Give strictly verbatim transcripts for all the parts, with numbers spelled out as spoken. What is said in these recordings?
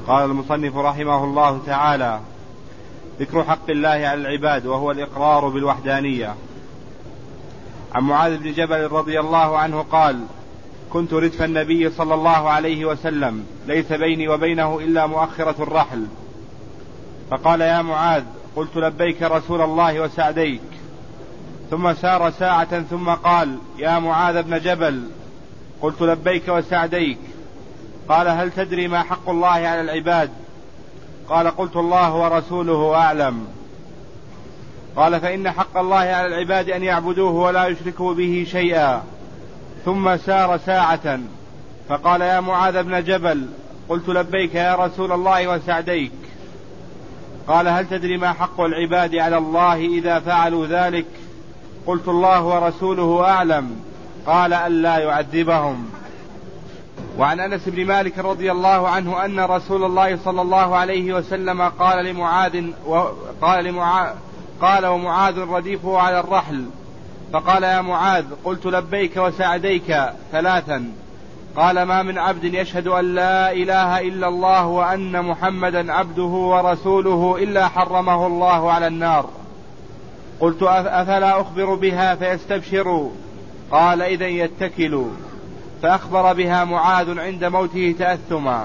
قال المصنف رحمه الله تعالى: ذكر حق الله على العباد وهو الإقرار بالوحدانية. عن معاذ بن جبل رضي الله عنه قال: كنت ردف النبي صلى الله عليه وسلم، ليس بيني وبينه إلا مؤخرة الرحل، فقال: يا معاذ. قلت: لبيك رسول الله وسعديك. ثم سار ساعة ثم قال: يا معاذ بن جبل. قلت: لبيك وسعديك. قال: هل تدري ما حق الله على العباد؟ قال: قلت: الله ورسوله أعلم. قال: فإن حق الله على العباد أن يعبدوه ولا يشركوا به شيئا. ثم سار ساعة فقال: يا معاذ بن جبل. قلت: لبيك يا رسول الله وسعديك. قال: هل تدري ما حق العباد على الله إذا فعلوا ذلك؟ قلت: الله ورسوله أعلم. قال: ألا يعذبهم. وعن أنس بن مالك رضي الله عنه أن رسول الله صلى الله عليه وسلم قال لمعاذ وقال لمعاذ قال ومعاذ رديفه على الرحل، فقال: يا معاذ. قلت: لبيك وسعديك ثلاثا. قال: ما من عبد يشهد أن لا إله إلا الله وأن محمدا عبده ورسوله إلا حرمه الله على النار. قلت: أفلا أخبر بها فيستبشروا؟ قال: إذن يتكلوا. فأخبر بها معاذ عند موته تأثما.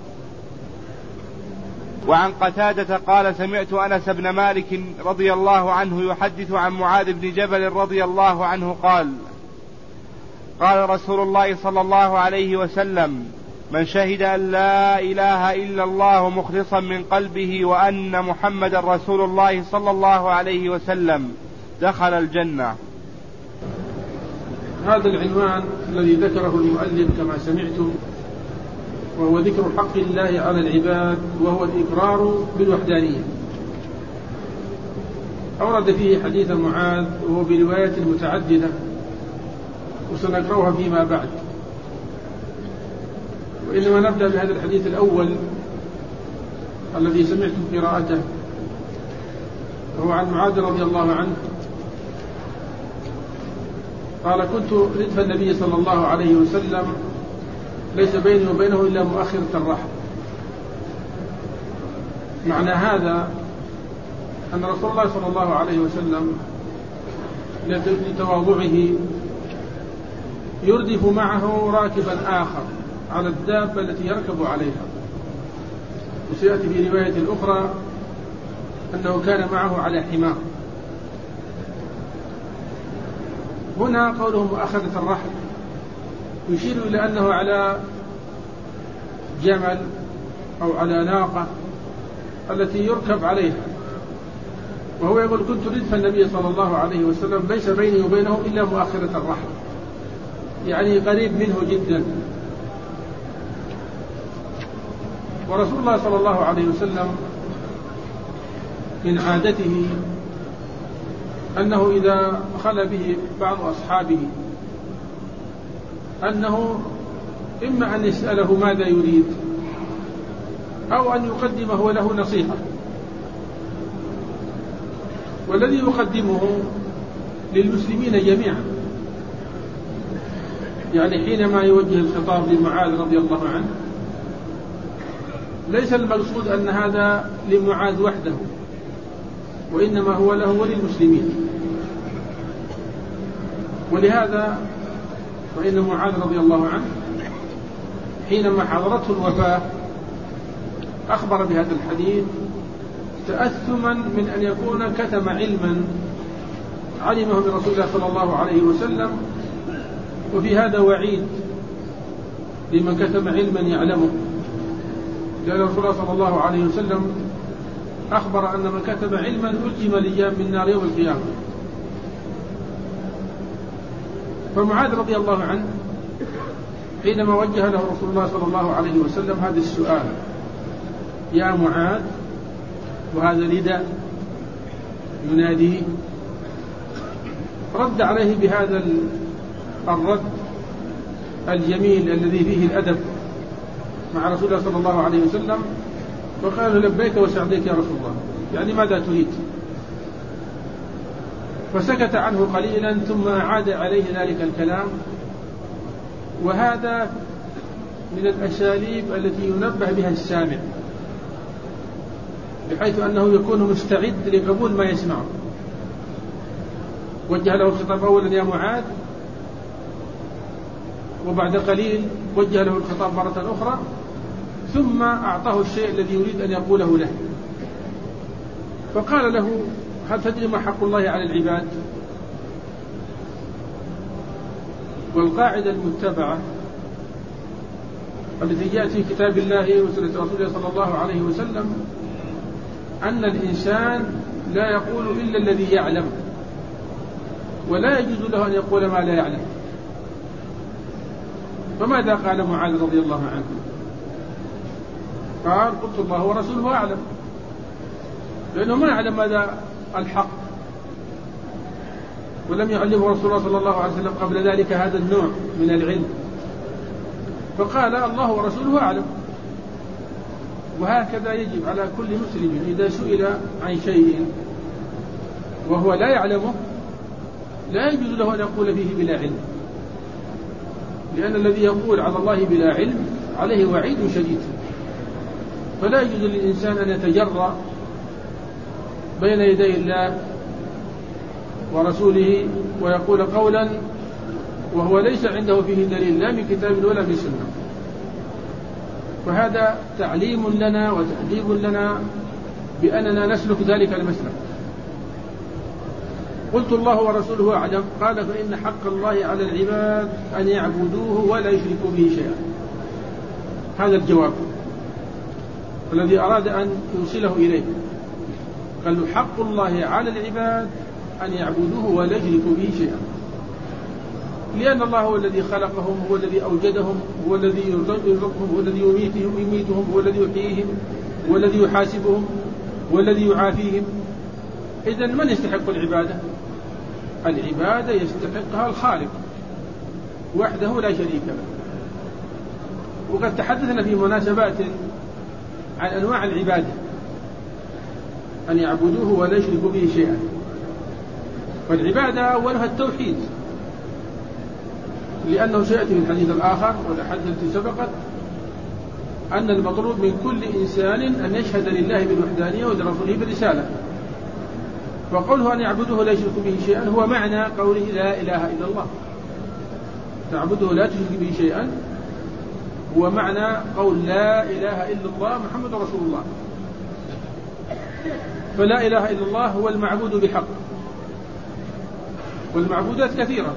وعن قتادة قال: سمعت أنس بن مالك رضي الله عنه يحدث عن معاذ بن جبل رضي الله عنه قال: قال رسول الله صلى الله عليه وسلم: من شهد أن لا إله إلا الله مخلصا من قلبه وأن محمد رسول الله صلى الله عليه وسلم دخل الجنة. هذا العنوان الذي ذكره المؤلف كما سمعتم وهو ذكر حق الله على العباد وهو الإقرار بالوحدانية. أورد فيه حديث معاذ وهو برواية متعددة وسنقرأها فيما بعد، وإنما نبدأ بهذا الحديث الأول الذي سمعتم قراءته، وهو عن معاذ رضي الله عنه قال: كنت ردف النبي صلى الله عليه وسلم، ليس بيني وبينه إلا مؤخرة الرحل. معنى هذا أن رسول الله صلى الله عليه وسلم لتواضعه يردف معه راكبا آخر على الدابة التي يركب عليها، وسيأتي في رواية أخرى أنه كان معه على حمار. هنا قوله مؤخرة الرحل يشير إلى أنه على جمل أو على ناقة التي يركب عليها، وهو يقول: كنت ردف النبي صلى الله عليه وسلم، ليس بيني وبينه إلا مؤخرة الرحل، يعني قريب منه جدا. ورسول الله صلى الله عليه وسلم من عادته أنه إذا خلى به بعض أصحابه أنه إما أن يسأله ماذا يريد أو أن يقدمه له نصيحة، والذي يقدمه للمسلمين جميعا. يعني حينما يوجه الخطاب لمعاذ رضي الله عنه ليس المقصود أن هذا لمعاذ وحده، وإنما هو له وللمسلمين. ولهذا فإن معاذ رضي الله عنه حينما حضرته الوفاة أخبر بهذا الحديث تأثما من أن يكون كتم علما علمه من رسول الله صلى الله عليه وسلم، وفي هذا وعيد لمن كتم علما يعلمه، لأن رسول الله صلى الله عليه وسلم أخبر أن من كتب علما ألجم لجام من نار يوم القيامة. فمعاذ رضي الله عنه حينما وجه له رسول الله صلى الله عليه وسلم هذا السؤال: يا معاذ، وهذا نداء يناديه، رد عليه بهذا الرد الجميل الذي فيه الأدب مع رسول الله صلى الله عليه وسلم، وقال: لبيك وسعديك يا رسول الله، يعني ماذا تريد؟ فسكت عنه قليلا ثم عاد عليه ذلك الكلام. وهذا من الأساليب التي ينبه بها السامع بحيث أنه يكون مستعد لقبول ما يسمعه. وجه له الخطاب أولا يا معاذ، وبعد قليل وجه له الخطاب مرة أخرى، ثم أعطاه الشيء الذي يريد أن يقوله له. فقال له هل تدري ما حق الله على العباد؟ والقاعدة المتبعة التي جاءت في كتاب الله وسنة رسوله صلى الله عليه وسلم أن الإنسان لا يقول إلا الذي يعلم، ولا يجوز له أن يقول ما لا يعلم. فماذا قال معاذ رضي الله عنه؟ قال قلت الله ورسوله أعلم، لأنه ما يعلم ماذا الحق، ولم يعلمه رسول الله صلى الله عليه وسلم قبل ذلك هذا النوع من العلم. فقال الله ورسوله أعلم. وهكذا يجب على كل مسلم إذا سئل عن شيء وهو لا يعلمه لا يجوز له أن يقول فيه بلا علم، لأن الذي يقول على الله بلا علم عليه وعيد شديد. فلا يجوز للإنسان أن يتجرأ بين يدي الله ورسوله ويقول قولا وهو ليس عنده فيه دليل لا من كتاب ولا من سنة. فهذا تعليم لنا وتأديب لنا بأننا نسلك ذلك المسلك. قلت الله ورسوله أعلم. قال فإن حق الله على العباد أن يعبدوه ولا يشركوا به شيئا. هذا الجواب الذي أراد أن يوصله إليه. قال له حق الله على العباد أن يعبدوه ولا يشركوا به شيئا، لأن الله هو الذي خلقهم، هو الذي أوجدهم، هو الذي يرزقهم، هو الذي يميتهم يميتهم هو الذي يحييهم، هو الذي يحاسبهم، هو الذي يعافيهم. إذن من يستحق العبادة؟ العبادة يستحقها الخالق وحده لا شريك له. وقد تحدثنا في مناسبات عن أنواع العبادة، أن يعبدوه ولا يشركوا به شيئا. فالعبادة أولها التوحيد، لأنه سيأتي في الحديث الآخر والحديث التي سبقت أن المطلوب من كل إنسان أن يشهد لله بالوحدانية ولرسوله بالرسالة. وقوله أن يعبدوه لا يشركوا به شيئا هو معنى قوله لا إله إلا الله. تعبده لا تشرك به شيئا هو معنى قول لا إله إلا الله محمد رسول الله. فلا إله إلا الله هو المعبود بحق، والمعبودات كثيرة،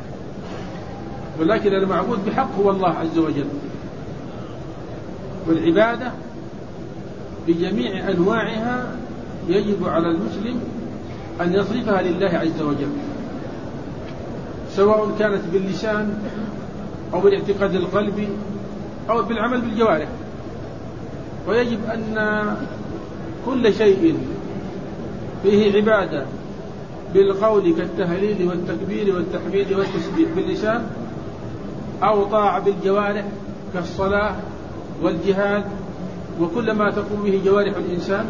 ولكن المعبود بحق هو الله عز وجل. والعبادة بجميع أنواعها يجب على المسلم أن يصرفها لله عز وجل، سواء كانت باللسان أو بالاعتقاد القلبي أو بالعمل بالجوارح. ويجب أن كل شيء فيه عبادة بالقول كالتهليل والتكبير والتحميد والتسبيح باللسان، أو طاعة بالجوارح كالصلاة والجهاد وكل ما تقوم به جوارح الإنسان،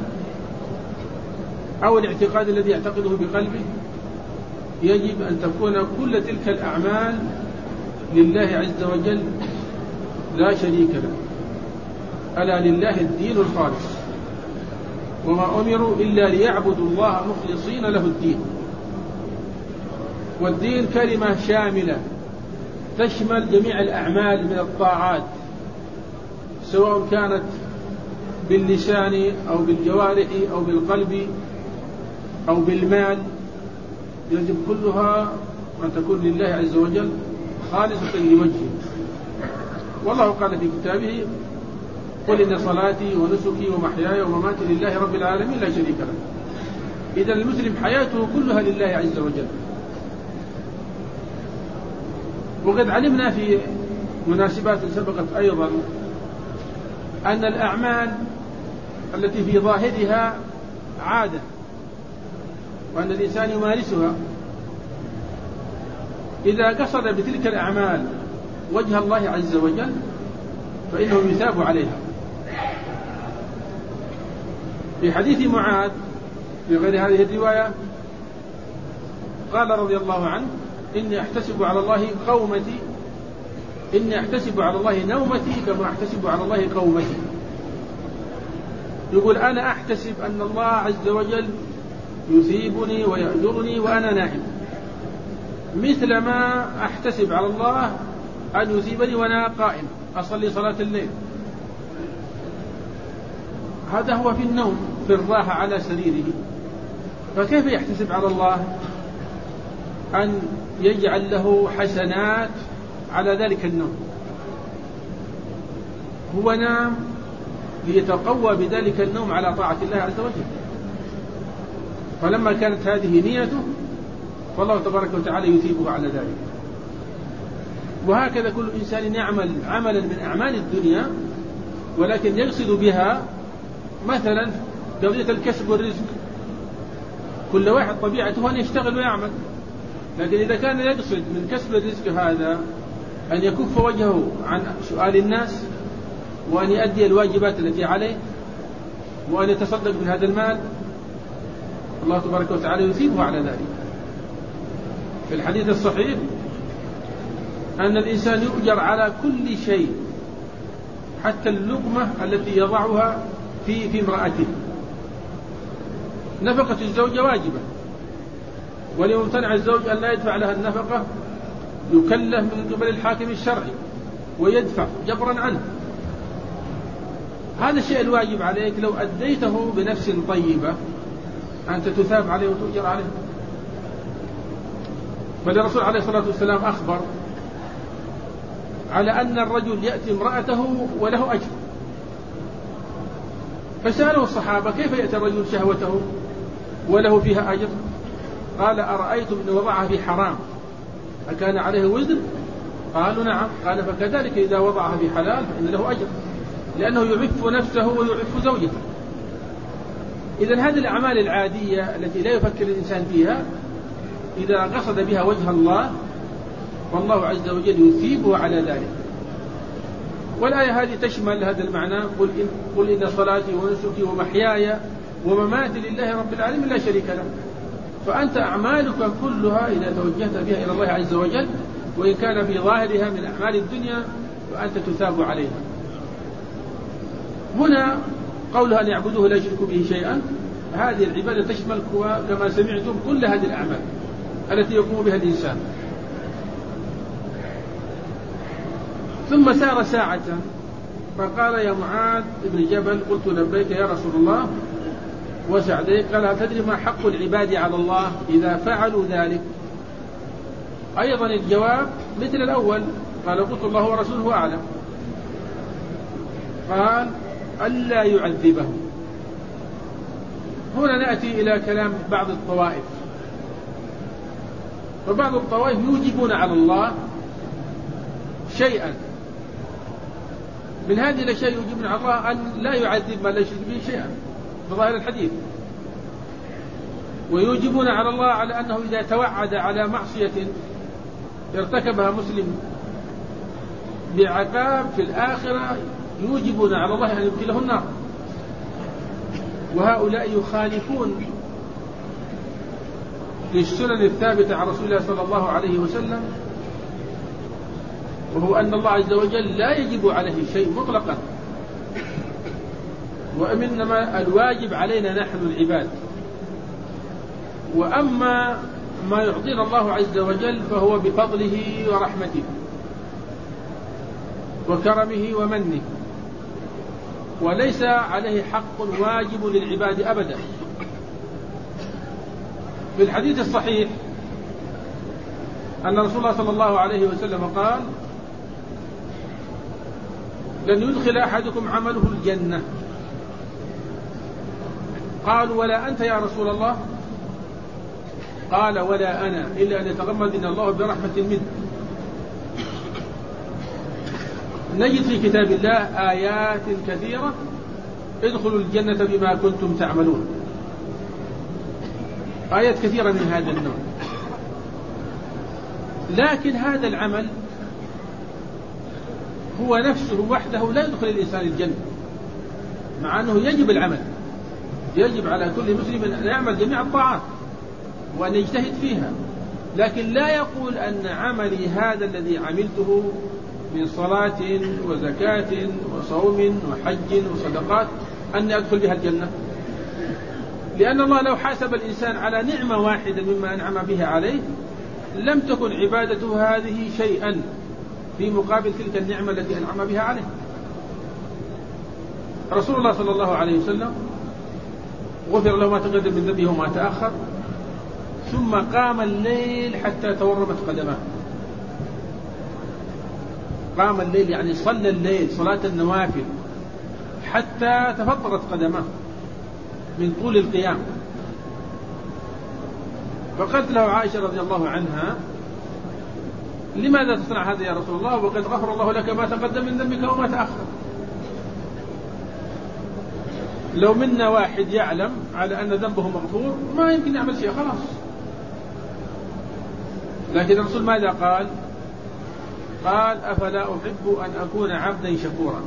أو الاعتقاد الذي يعتقده بقلبه، يجب أن تكون كل تلك الأعمال لله عز وجل لا شريك له. ألا لله الدين الخالص، وما أمروا إلا ليعبدوا الله مخلصين له الدين. والدين كلمة شاملة تشمل جميع الأعمال من الطاعات، سواء كانت باللسان أو بالجوارح أو بالقلب أو بالمال، يجب كلها أن تكون لله عز وجل خالصة لوجهه. والله قال في كتابه قل إن صلاتي ونسكي ومحياي ومماتي لله رب العالمين لا شريك له. إذا المسلم حياته كلها لله عز وجل. وقد علمنا في مناسبات سبقت أيضا أن الأعمال التي في ظاهرها عادة وأن الإنسان يمارسها إذا قصد بتلك الأعمال وجه الله عز وجل فإنه يثاب عليها. في حديث معاذ في غير هذه الرواية قال رضي الله عنه إني أحتسب على الله قومتي إني أحتسب على الله نومتي كما أحتسب على الله قومتي. يقول أنا أحتسب أن الله عز وجل يثيبني ويأجرني وأنا نائم، مثل ما أحتسب على الله أن يثيبني وأنا قائم أصلي صلاة الليل. هذا هو في النوم في الراحة على سريره، فكيف يحتسب على الله أن يجعل له حسنات على ذلك النوم؟ هو نام ليتقوى بذلك النوم على طاعة الله عز وجل، فلما كانت هذه نيته فالله تبارك وتعالى يثيبه على ذلك. وهكذا كل إنسان يعمل عملا من أعمال الدنيا ولكن يقصد بها مثلا قضية الكسب والرزق، كل واحد طبيعته أن يشتغل ويعمل، لكن إذا كان يقصد من كسب الرزق هذا أن يكف وجهه عن سؤال الناس وأن يؤدي الواجبات التي عليه وأن يتصدق من هذا المال، الله تبارك وتعالى يثيبه على ذلك. في الحديث الصحيح أن الإنسان يؤجر على كل شيء حتى اللقمة التي يضعها في في امرأته. نفقة الزوجة واجبة، وليمتنع الزوج أن لا يدفع لها النفقة يكلف من قبل الحاكم الشرعي ويدفع جبرا عنه. هذا الشيء الواجب عليك لو أديته بنفس طيبة أنت تثاب عليه وتؤجر عليه. فالرسول عليه الصلاة والسلام أخبر على أن الرجل يأتي امرأته وله أجر، فسأله الصحابة كيف يأتي الرجل شهوته وله فيها أجر؟ قال أرأيتم إن وضعها في حرام أكان عليه وزر؟ قالوا نعم. قال فكذلك إذا وضعها في حلال فإن له أجر، لأنه يعف نفسه ويعف زوجته. إذن هذه الأعمال العادية التي لا يفكر الإنسان فيها إذا قصد بها وجه الله والله عز وجل يثيبه على ذلك. والآية هذه تشمل هذا المعنى: قل إن, قل إن صلاتي ونسكي ومحياي ومماتي لله رب العالمين لا شريك له. فأنت أعمالك كلها إذا توجهت بها إلى الله عز وجل وإن كان في ظاهرها من أعمال الدنيا فأنت تثاب عليها. هنا قولها أن يعبدوه لا يشركوا به شيئا، هذه العبادة تشمل كما سمعتم كل هذه الأعمال التي يقوم بها الإنسان. ثم سار ساعة فقال يا معاذ بن جبل قلت لبيك يا رسول الله وسعديك. قال هل تدري ما حق العباد على الله إذا فعلوا ذلك؟ أيضا الجواب مثل الأول، قال قلت الله ورسوله أعلم. قال ألا يعذبهم. هنا نأتي إلى كلام بعض الطوائف، فبعض الطوائف يوجبون على الله شيئا من هذه الأشياء، يوجبون على الله أن لا يعذب من لا يشرك به شيئا بظاهر الحديث، ويوجبون على الله على أنه إذا توعد على معصية ارتكبها مسلم بعقاب في الآخرة يوجبون على الله أن يدخله النار. وهؤلاء يخالفون للسنن الثابتة عن رسول الله صلى الله عليه وسلم، وهو أن الله عز وجل لا يجب عليه شيء مطلقا، وإنما الواجب علينا نحن العباد. وأما ما يعطينا الله عز وجل فهو بفضله ورحمته وكرمه ومنه، وليس عليه حق واجب للعباد أبدا. في الحديث الصحيح أن رسول الله صلى الله عليه وسلم قال لن يدخل أحدكم عمله الجنة. قالوا ولا أنت يا رسول الله؟ قال ولا أنا إلا أن يتغمدنا الله برحمة منه. نجد في كتاب الله آيات كثيرة ادخلوا الجنة بما كنتم تعملون، آيات كثيرة من هذا النوع. لكن هذا العمل هو نفسه وحده لا يدخل الإنسان الجنة، مع أنه يجب العمل، يجب على كل مسلم أن يعمل جميع الطاعات وأن يجتهد فيها، لكن لا يقول أن عملي هذا الذي عملته من صلاة وزكاة وصوم وحج وصدقات أني أدخل بها الجنة؟ لأن الله لو حاسب الإنسان على نعمة واحدة مما أنعم بها عليه لم تكن عبادته هذه شيئا في مقابل تلك النعمة التي أنعم بها عليه. رسول الله صلى الله عليه وسلم غفر له ما تقدم من ذنبه وما تأخر، ثم قام الليل حتى تورمت قدماه. قام الليل يعني صلى الليل صلاة النوافل حتى تفطرت قدماه من طول القيام. فقالت له عائشة رضي الله عنها: لماذا تصنع هذا يا رسول الله وقد غفر الله لك ما تقدم من ذنبك وما تأخر؟ لو منا واحد يعلم على أن ذنبه مغفور ما يمكن يعمل شيء، خلاص. لكن الرسول ماذا قال؟ قال: أفلا أحب أن أكون عبدا شكورا.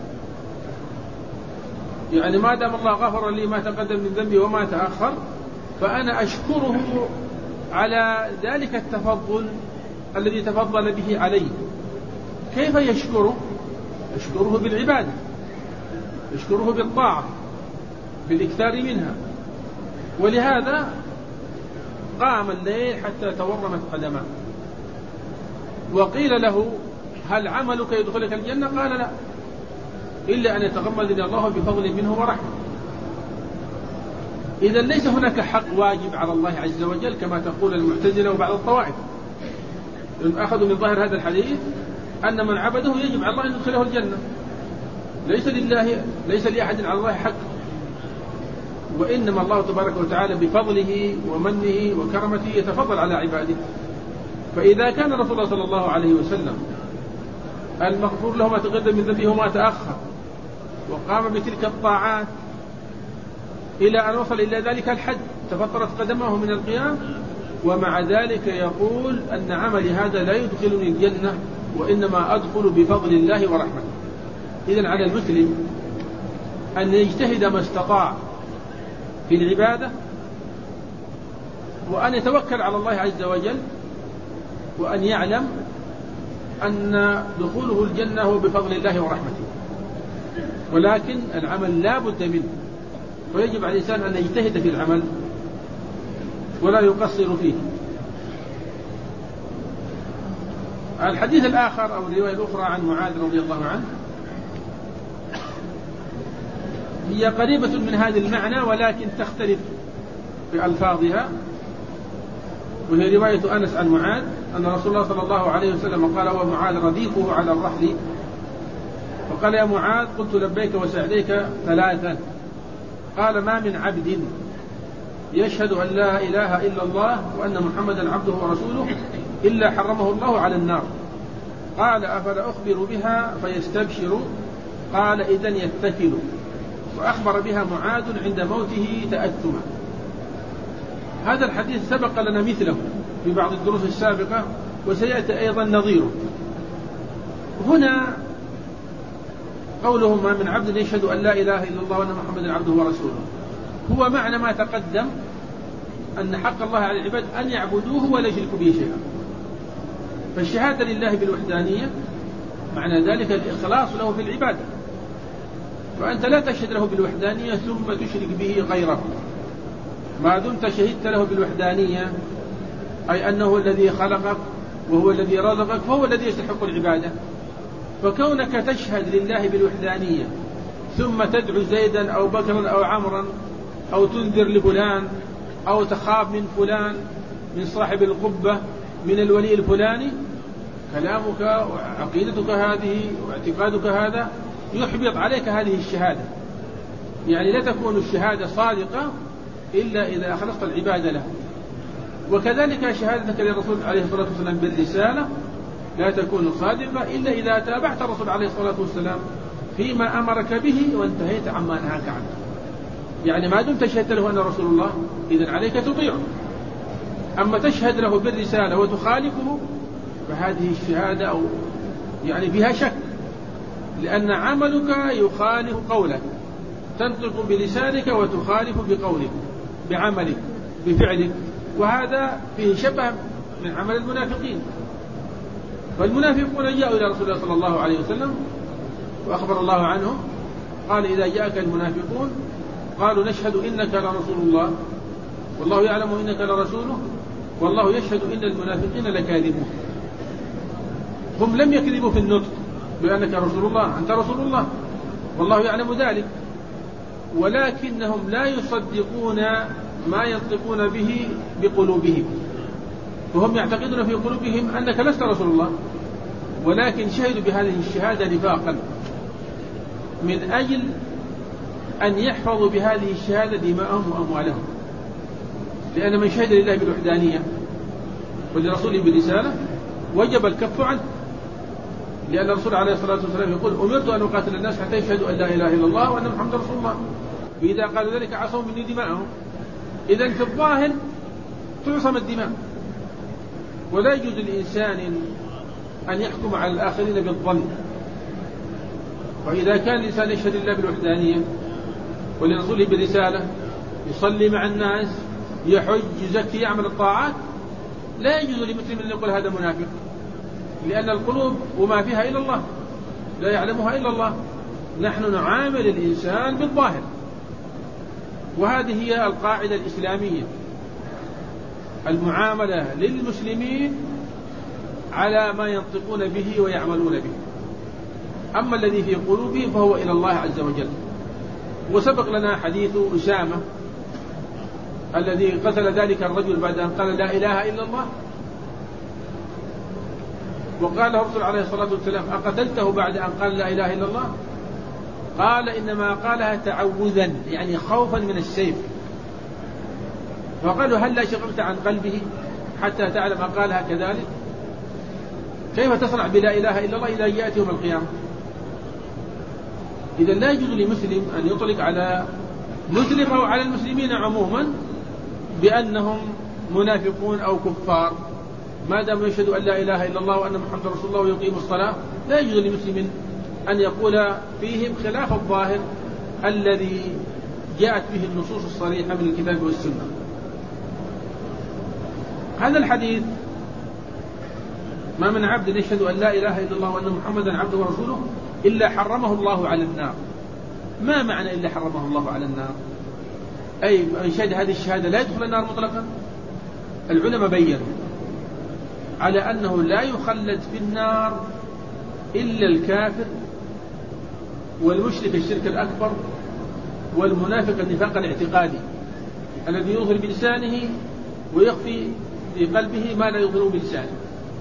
يعني ما دام الله غفر لي ما تقدم من ذنبي وما تأخر فأنا أشكره على ذلك التفضل الذي تفضل به علي. كيف يشكره؟ يشكره بالعبادة، يشكره بالطاعة، بالإكثار منها. ولهذا قام الليل حتى تورمت قدماه. وقيل له: هل عملك يدخلك الجنة؟ قال: لا، إلا أن يتغمدني الله بفضل منه ورحمة. إذا ليس هناك حق واجب على الله عز وجل كما تقول المعتزلة وبعض الطوائف. أخذوا من ظاهر هذا الحديث أن من عبده يجب على الله أن يدخله الجنة، ليس لله ليس لأحد على الله حق، وإنما الله تبارك وتعالى بفضله ومنه وكرمته يتفضل على عباده. فإذا كان رسول الله صلى الله عليه وسلم المغفور له ما تقدم من ذنبه وما تأخر وقام بتلك الطاعات إلى أن وصل إلى ذلك الحد تفطرت قدمه من القيام، ومع ذلك يقول أن عملي هذا لا يدخلني الجنة وإنما أدخل بفضل الله ورحمته. إذن على المسلم أن يجتهد ما استطاع في العبادة وأن يتوكل على الله عز وجل، وأن يعلم أن دخوله الجنة هو بفضل الله ورحمته. ولكن العمل لا بد منه، ويجب على الإنسان أن يجتهد في العمل ولا يقصر فيه. الحديث الآخر أو الرواية الأخرى عن معاذ رضي الله عنه هي قريبة من هذا المعنى ولكن تختلف بألفاظها، وهي رواية أنس عن معاذ أن رسول الله صلى الله عليه وسلم قال: ومعاذ رديفه على الرحل، فقال: يا معاذ، قلت لبيك وسعديك ثلاثا. قال: ما من عبد يشهد أن لا إله إلا الله وأن محمدا عبده ورسوله إلا حرمه الله على النار. قال: أفلا أخبر بها فيستبشر؟ قال: إذن يتكل. وأخبر بها معاذ عند موته تأثما. هذا الحديث سبق لنا مثله في بعض الدروس السابقة وسيأتي أيضا نظيره. هنا قوله: ما من عبد يشهد أن لا إله إلا الله وأن محمدا عبده ورسوله، هو معنى ما تقدم أن حق الله على العباد أن يعبدوه ولا يشركوا به شيئا. فالشهادة لله بالوحدانية معنى ذلك الإخلاص له في العبادة، فأنت لا تشهد له بالوحدانية ثم تشرك به غيره. ما دمت شهدت له بالوحدانية أي أنه الذي خلقك وهو الذي رزقك فهو الذي يستحق العبادة. فكونك تشهد لله بالوحدانية ثم تدعو زيدا أو بكرا أو عمرا أو تنذر لفلان أو تخاف من فلان من صاحب القبة من الولي الفلاني، كلامك وعقيدتك هذه واعتقادك هذا يحبط عليك هذه الشهادة. يعني لا تكون الشهادة صادقة إلا إذا أخلصت العبادة له. وكذلك شهادتك للرسول عليه الصلاة والسلام بالرسالة لا تكون صادقة إلا إذا تابعت الرسول عليه الصلاة والسلام فيما أمرك به وانتهيت عما نهاك عنه. يعني ما دمت شهدت له أن رسول الله إذن عليك تطيعه. أما تشهد له بالرسالة وتخالفه فهذه الشهادة أو يعني فيها شك، لأن عملك يخالف قولك، تنطق بلسانك وتخالف بقولك بعملك بفعلك، وهذا فيه شبه من عمل المنافقين. فالمنافقون جاءوا إلى رسول الله صلى الله عليه وسلم وأخبر الله عنهم وقال إذا جاءك المنافقون قالوا نشهد إنك لرسول الله والله يعلم إنك لرسوله والله يشهد إن المنافقين لكاذبون. هم لم يكذبوا في النطق بأنك رسول الله، أنت رسول الله والله يعلم ذلك، ولكنهم لا يصدقون ما ينطقون به بقلوبهم، وهم يعتقدون في قلوبهم أنك لست رسول الله، ولكن شهدوا بهذه الشهادة نفاقا من أجل أن يحفظوا بهذه الشهادة دماءهم وأموالهم. لأن من شهد لله بالوحدانية ولرسوله بالرسالة وجب الكف عنه، لأن الرسول عليه الصلاة والسلام يقول أمرت أن أقاتل الناس حتى يشهدوا أن لا إله إلا الله وأن محمد رسول الله، وإذا قالوا ذلك عصوا مني دماءهم. إذن في الظاهر تعصم الدماء، ولا يجوز للإنسان أن يحكم على الآخرين بالظن. وإذا كان الإنسان يشهد لله بالوحدانية ولرسوله بالرسالة، يصلي مع الناس، يحج، يزكي، يعمل الطاعات، لا يجوز لمسلم أن يقول هذا منافق، لأن القلوب وما فيها إلا الله، لا يعلمها إلا الله. نحن نعامل الإنسان بالظاهر، وهذه هي القاعدة الإسلامية، المعاملة للمسلمين على ما ينطقون به ويعملون به، أما الذي في قلوبهم فهو إلى الله عز وجل. وسبق لنا حديث أسامة الذي قتل ذلك الرجل بعد أن قال لا إله إلا الله، وقال الرسول عليه الصلاة والسلام أقتلته بعد أن قال لا إله إلا الله؟ قال إنما قالها تعوذا، يعني خوفا من السيف. فقالوا هل لا شغلت عن قلبه حتى تعلم قالها كذلك؟ كيف تصنع بلا إله إلا الله إذا جاءت يوم القيامة؟ إذا لا يجوز لمسلم أن يطلق على مسلم أو على المسلمين عموما بأنهم منافقون أو كفار، ما دام يشهدوا أن لا إله إلا الله وأن محمد رسول الله ويقيم الصلاة. لا يجوز لمسلم أن يقول فيهم خلاف الظاهر الذي جاءت به النصوص الصريحة من الكتاب والسنة. هذا الحديث ما من عبد يشهد أن لا إله إلا الله وأن محمدا عبده ورسوله إلا حرمه الله على النار. ما معنى إلا حرمه الله على النار؟ أي من شهد هذه الشهادة لا يدخل النار مطلقا. العلماء بيّنوا على أنه لا يخلد في النار إلا الكافر والمشرك الشرك الأكبر والمنافق النفاق الاعتقادي الذي يظهر بلسانه ويخفي في قلبه ما لا يظهر بلسانه.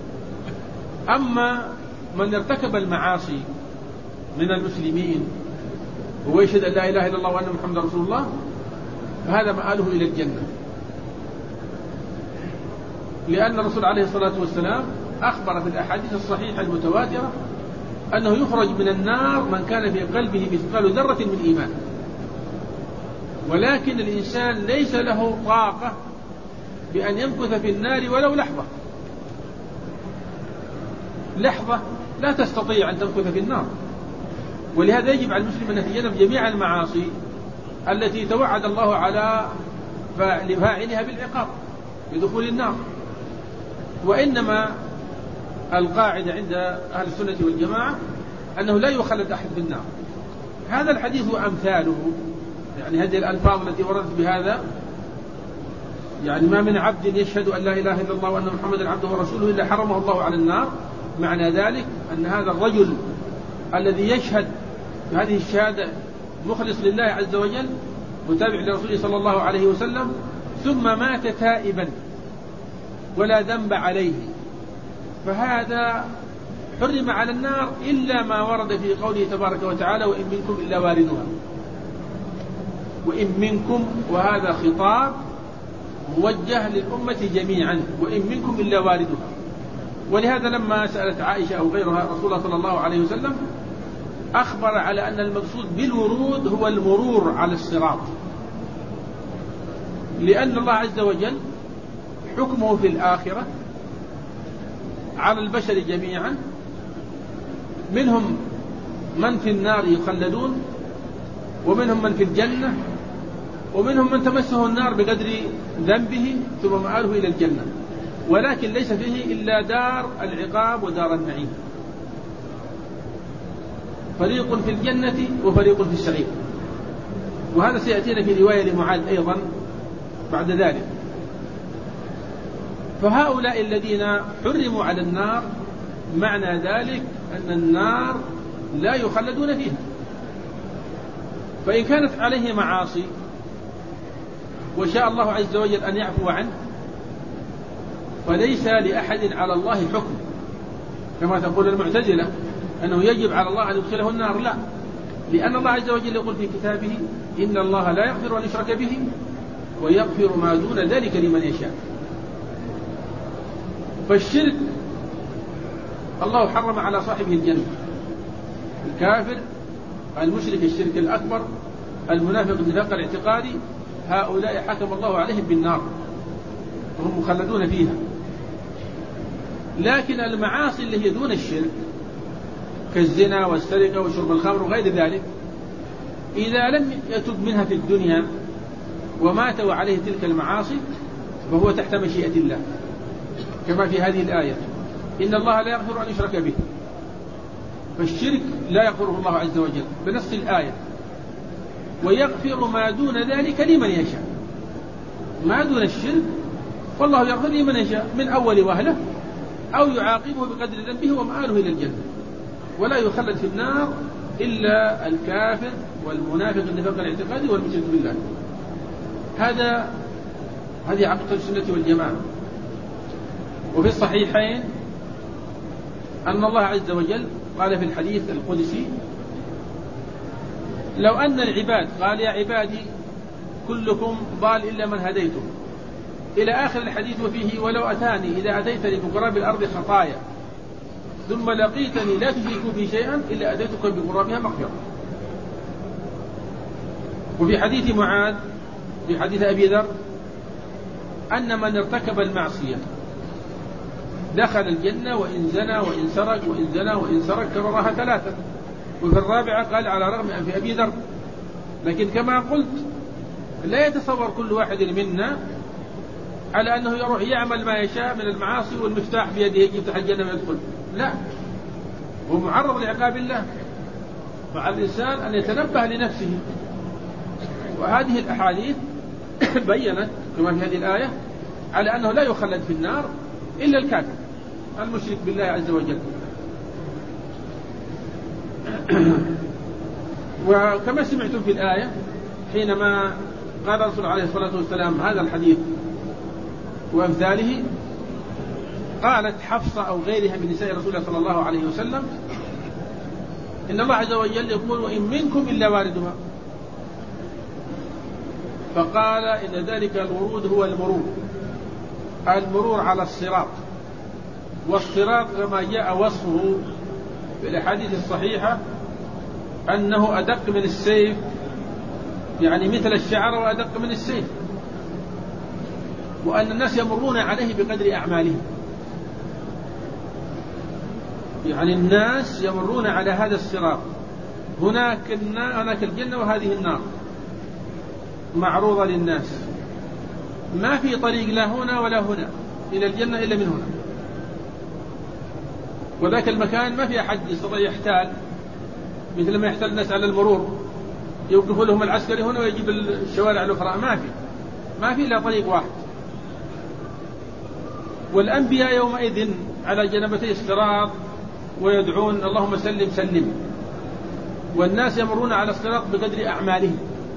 أما من ارتكب المعاصي من المسلمين وهو يشهد أن لا إله إلا الله وأن محمد رسول الله فهذا مآله إلى الجنة، لأن الرسول عليه الصلاة والسلام أخبر في الأحاديث الصحيحة المتواترة أنه يخرج من النار من كان في قلبه مثقال ذرة من إيمان، ولكن الإنسان ليس له طاقة بأن يمكث في النار ولو لحظة. لحظة لا تستطيع أن تمكث في النار، ولهذا يجب على المسلم أن يتجنب جميع المعاصي التي توعد الله على فاعلها بالعقاب بدخول النار. وإنما القاعدة عند أهل السنة والجماعة أنه لا يخلد أحد في النار. هذا الحديث وأمثاله، يعني هذه الألفاظ التي وردت بهذا، يعني ما من عبد يشهد أن لا إله إلا الله وأن محمدا عبده ورسوله إلا حرمه الله على النار. معنى ذلك أن هذا الرجل الذي يشهد بهذه الشهادة مخلص لله عز وجل متابع لرسوله صلى الله عليه وسلم ثم مات تائبا ولا ذنب عليه، فهذا حرم على النار إلا ما ورد في قوله تبارك وتعالى وإن منكم إلا واردها. وإن منكم، وهذا خطاب موجه للأمة جميعا، وإن منكم إلا واردها. ولهذا لما سألت عائشة أو غيرها رسول الله صلى الله عليه وسلم أخبر على أن المقصود بالورود هو المرور على الصراط، لأن الله عز وجل حكمه في الآخرة على البشر جميعا، منهم من في النار يخلدون، ومنهم من في الجنة، ومنهم من تمسه النار بقدر ذنبه ثم مآله إلى الجنة، ولكن ليس فيه إلا دار العقاب ودار النعيم. فريق في الجنة وفريق في السعير. وهذا سيأتينا في رواية لمعاذ أيضا بعد ذلك. فهؤلاء الذين حرموا على النار معنى ذلك أن النار لا يخلدون فيها، فإن كانت عليه معاصي وشاء الله عز وجل أن يعفو عنه فليس لأحد على الله حكم كما تقول المعتزلة أنه يجب على الله أن يدخله النار. لا، لأن الله عز وجل يقول في كتابه إن الله لا يغفر أن يشرك به ويغفر ما دون ذلك لمن يشاء. فالشرك الله حرم على صاحبه الجنة، الكافر المشرك الشرك الأكبر المنافق النفاق الاعتقادي هؤلاء حكم الله عليهم بالنار وهم مخلدون فيها. لكن المعاصي اللي هي دون الشرك كالزنا والسرقة وشرب الخمر وغير ذلك إذا لم يتب منها في الدنيا ومات وعليه تلك المعاصي فهو تحت مشيئة الله كما في هذه الآية إن الله لا يغفر أن يشرك به. فالشرك لا يغفره الله عز وجل بنص الآية، ويغفر ما دون ذلك لمن يشاء. ما دون الشرك والله يغفر لمن يشاء من أول وهلة أو يعاقبه بقدر ذنبه ومآله إلى الجنة، ولا يخلد في النار إلا الكافر والمنافق النفاق الاعتقادي والمشرك بالله. هذا هذه عقيدة السنة والجماعة. وفي الصحيحين أن الله عز وجل قال في الحديث القدسي لو أن العباد قال يا عبادي كلكم ضال إلا من هديتم إلى آخر الحديث وفيه ولو أتاني إذا أتيتني بقراب الأرض خطايا ثم لقيتني لا تشرك بي شيئا إلا أتيتك بقرابها مغفرة. وفي حديث معاذ في حديث أبي ذر أن من ارتكب المعصية دخل الجنة وإن زنى وإن سرق وإن زنى وإن سرق كررها ثلاثة. وفي الرابعة قال على رغم أن في أبي ذر. لكن كما قلت لا يتصور كل واحد منا على أنه يروح يعمل ما يشاء من المعاصي والمفتاح بيده يجي يفتح الجنة ويدخل. لا، هو معرض لعقاب الله، فعلى الإنسان أن يتنبه لنفسه. وهذه الأحاديث بيّنت كما في هذه الآية على أنه لا يخلد في النار إلا الكافر المشرك بالله عز وجل. وكما سمعتم في الآية حينما قال الرسول عليه الصلاة والسلام هذا الحديث وأمثاله قالت حفصة أو غيرها من نساء رسول الله صلى الله عليه وسلم إن الله عز وجل يقول وإن منكم إلا واردها، فقال إن ذلك الورود هو المرور المرور على الصراط. والصراط كما جاء وصفه في الأحاديث الصحيحة أنه أدق من السيف، يعني مثل الشعر وأدق من السيف، وأن الناس يمرون عليه بقدر أعمالهم. يعني الناس يمرون على هذا الصراط، هناك هناك الجنة وهذه النار معروضة للناس، ما في طريق لا هنا ولا هنا إلى الجنة إلا من هنا. وذاك المكان ما في أحد يستطيع يحتال مثل ما يحتال الناس على المرور، يوقف لهم العسكري هنا ويجيب الشوارع الأخرى، ما في ما في إلا طريق واحد. والأنبياء يومئذ على جنبتي الصراط ويدعون اللهم سلم سلم، والناس يمرون على الصراط بقدر أعمالهم.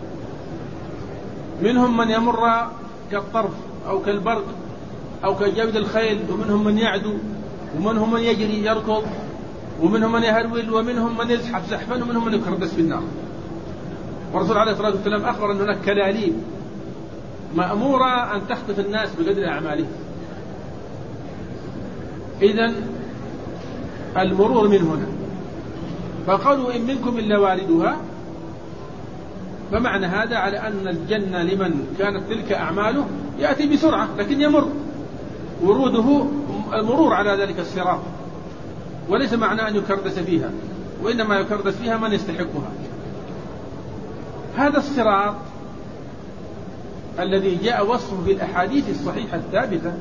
منهم من يمر كالطرف أو كالبرق أو كجبد الخيل، ومنهم من يعدو، ومنهم من يجري يركض، ومنهم من يهرول، ومنهم من يزحف زحفا، ومنهم من يكردس في النار. والرسول عليه الصلاة والسلام أخبر أن هناك كلاليب مأمورة أن تخطف الناس بقدر أعمالهم. إذن المرور من هنا. فقالوا إن منكم إلا واردها، فمعنى هذا على أن الجنة لمن كانت تلك أعماله يأتي بسرعة، لكن يمر وروده المرور على ذلك الصراط، وليس معنى أن يكردس فيها، وإنما يكردس فيها من يستحقها. هذا الصراط الذي جاء وصفه في الأحاديث الصحيحة الثابتة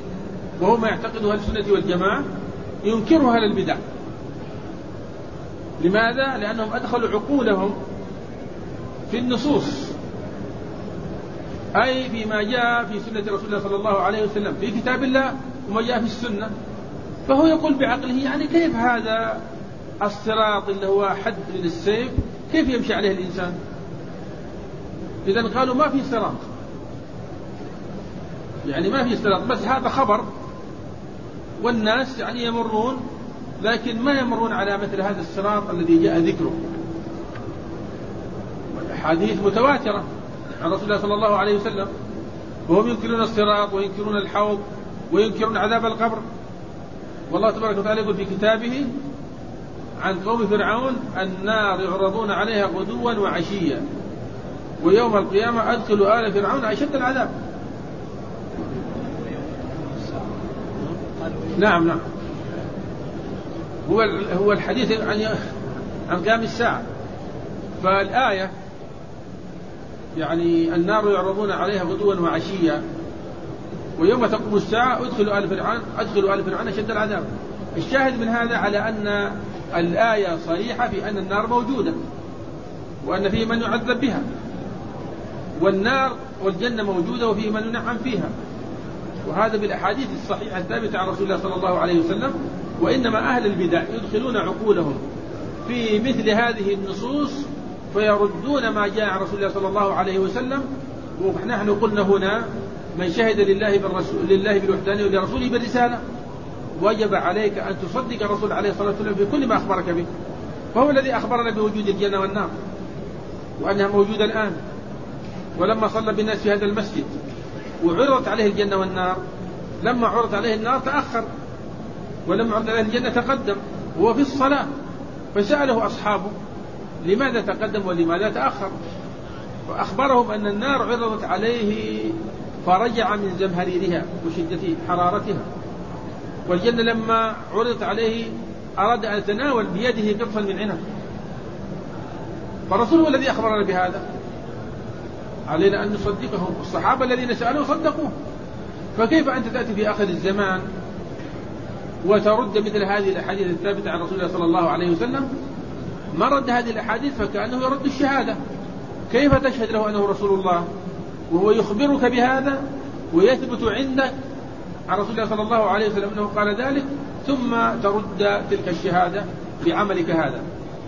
وهو ما يعتقده أهل السنة والجماعة ينكرها للبدع، لماذا؟ لأنهم أدخلوا عقولهم في النصوص، أي فيما جاء في سنة رسول الله صلى الله عليه وسلم في كتاب الله وما جاء في السنة. فهو يقول بعقله يعني كيف هذا الصراط اللي هو حد من السيف كيف يمشي عليه الإنسان؟ إذن قالوا ما في صراط، يعني ما في صراط، بس هذا خبر والناس يعني يمرون، لكن ما يمرون على مثل هذا الصراط الذي جاء ذكره. حديث متواترة عن رسول الله صلى الله عليه وسلم، وهم ينكرون الصراط وينكرون الحوض وينكرون عذاب القبر. والله تبارك وتعالى يقول في كتابه عن قوم فرعون: النار يعرضون عليها غدوا وعشيا ويوم القيامة أدخلوا آل فرعون أشد العذاب. نعم نعم هو هو الحديث عن عن قيام الساعة. فالآية يعني النار يعرضون عليها غدوا وعشيا ويوم تقوم الساعة أدخلوا آل فرعون أدخلوا آل فرعون أشد العذاب. الشاهد من هذا على أن الآية صريحة في أن النار موجودة وأن فيه من يعذب بها، والنار والجنة موجودة وفيه من ينعم فيها، وهذا بالأحاديث الصحيحة الثابتة عن رسول الله صلى الله عليه وسلم. وإنما أهل البدع يدخلون عقولهم في مثل هذه النصوص فيردون ما جاء عن رسول الله صلى الله عليه وسلم. ونحن قلنا هنا: من شهد لله بالرسول لله بالوحدانية ولرسوله بالرسالة وجب عليك أن تصدق الرسول عليه الصلاة والسلام في كل ما أخبرك به، فهو الذي أخبرنا بوجود الجنة والنار وأنها موجودة الآن. ولما صلى بالناس في هذا المسجد وعرضت عليه الجنة والنار، لما عرضت عليه النار تأخر، ولما عرضت عليه الجنة تقدم وهو في الصلاة، فسأله أصحابه: لماذا تقدم ولماذا تأخر؟ فأخبرهم أن النار عرضت عليه فرجع من زمهريرها وشدة حرارتها، والجنة لما عرضت عليه أراد أن يتناول بيده قطفا من عنب. فالرسول هو الذي أخبرنا بهذا، علينا أن نصدقهم. الصحابة الذين سألوا صدقوه، فكيف أنت تأتي في آخر الزمان وترد مثل هذه الأحاديث الثابتة عن رسول الله صلى الله عليه وسلم؟ ما رد هذه الأحاديث فكأنه يرد الشهادة. كيف تشهد له أنه رسول الله وهو يخبرك بهذا ويثبت عندك عن رسول الله صلى الله عليه وسلم أنه قال ذلك، ثم ترد تلك الشهادة بعملك هذا؟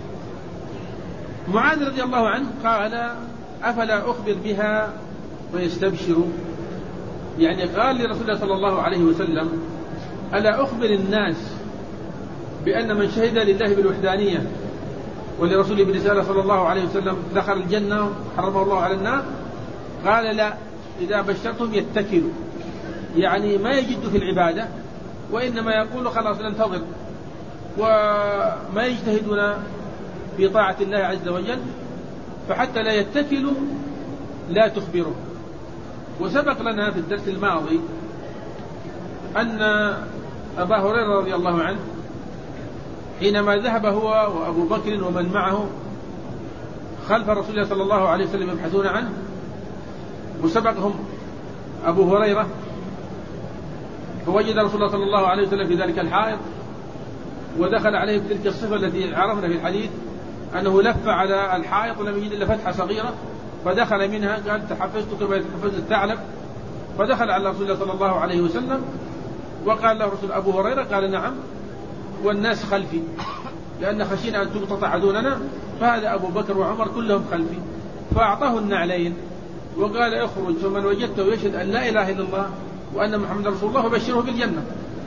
معاذ رضي الله عنه قال: أفلا أخبر بها ويستبشروا؟ يعني قال لرسول الله صلى الله عليه وسلم: ألا أخبر الناس بأن من شهد لله بالوحدانية ولرسوله بالرسالة صلى الله عليه وسلم دخل الجنة حرمه الله على النار؟ قال: لا، إذا بشرتهم يتكلوا، يعني ما يجد في العبادة، وإنما يقول خلاص ننتظر، وما يجتهدون في طاعة الله عز وجل، فحتى لا يتكلوا لا تخبره. وسبق لنا في الدرس الماضي أن أبا هريرة رضي الله عنه حينما ذهب هو وأبو بكر ومن معه خلف رسول الله صلى الله عليه وسلم يبحثون عنه، وسبقهم أبو هريرة فوجد رسول الله صلى الله عليه وسلم في ذلك الحائط، ودخل عليه بتلك الصفة التي عرفنا في الحديث أنه لف على الحائط ولم يجد إلا فتحة صغيرة، فدخل منها قال: تحفزت كما يتحفز الثعلب. فدخل على رسول الله صلى الله عليه وسلم وقال له رسول أبو هريرة، قال: نعم، والناس خلفي، لأن خشينا أن تقتطع دوننا، فهذا أبو بكر وعمر كلهم خلفي. فأعطاه النعلين وقال: اخرج فمن وجدته يشهد أن لا إله إلا الله وأن محمد رسول الله فبشره بالجنة.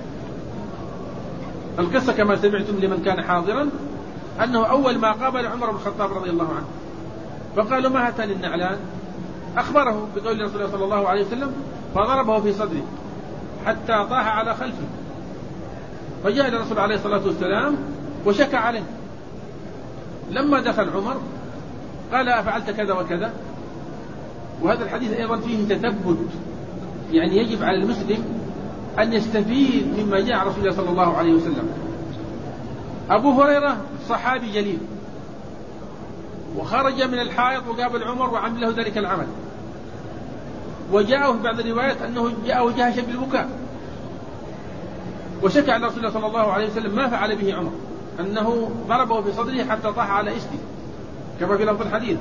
القصة كما سمعتم لمن كان حاضرا أنه أول ما قابل عمر بن الخطاب رضي الله عنه فقالوا: ما هاتان النعلان؟ أخبره بقول رسول الله صلى الله عليه وسلم، فضربه في صدره حتى طاح على خلفه. فجاء الرسول عليه الصلاة والسلام وشكى عليه. لما دخل عمر قال: أفعلت كذا وكذا؟ وهذا الحديث أيضا فيه تثبت، يعني يجب على المسلم أن يستفيد مما جاء رسول الله صلى الله عليه وسلم. أبو هريرة صحابي جليل، وخرج من الحائط وقابل عمر وعمل له ذلك العمل، وجاءه في بعض الروايات أنه جاءه جهشا بالبكاء، وشكى على رسول الله صلى الله عليه وسلم ما فعل به عمر. أنه ضربه في صدره حتى طاح على إسته كما في لفظ الحديث.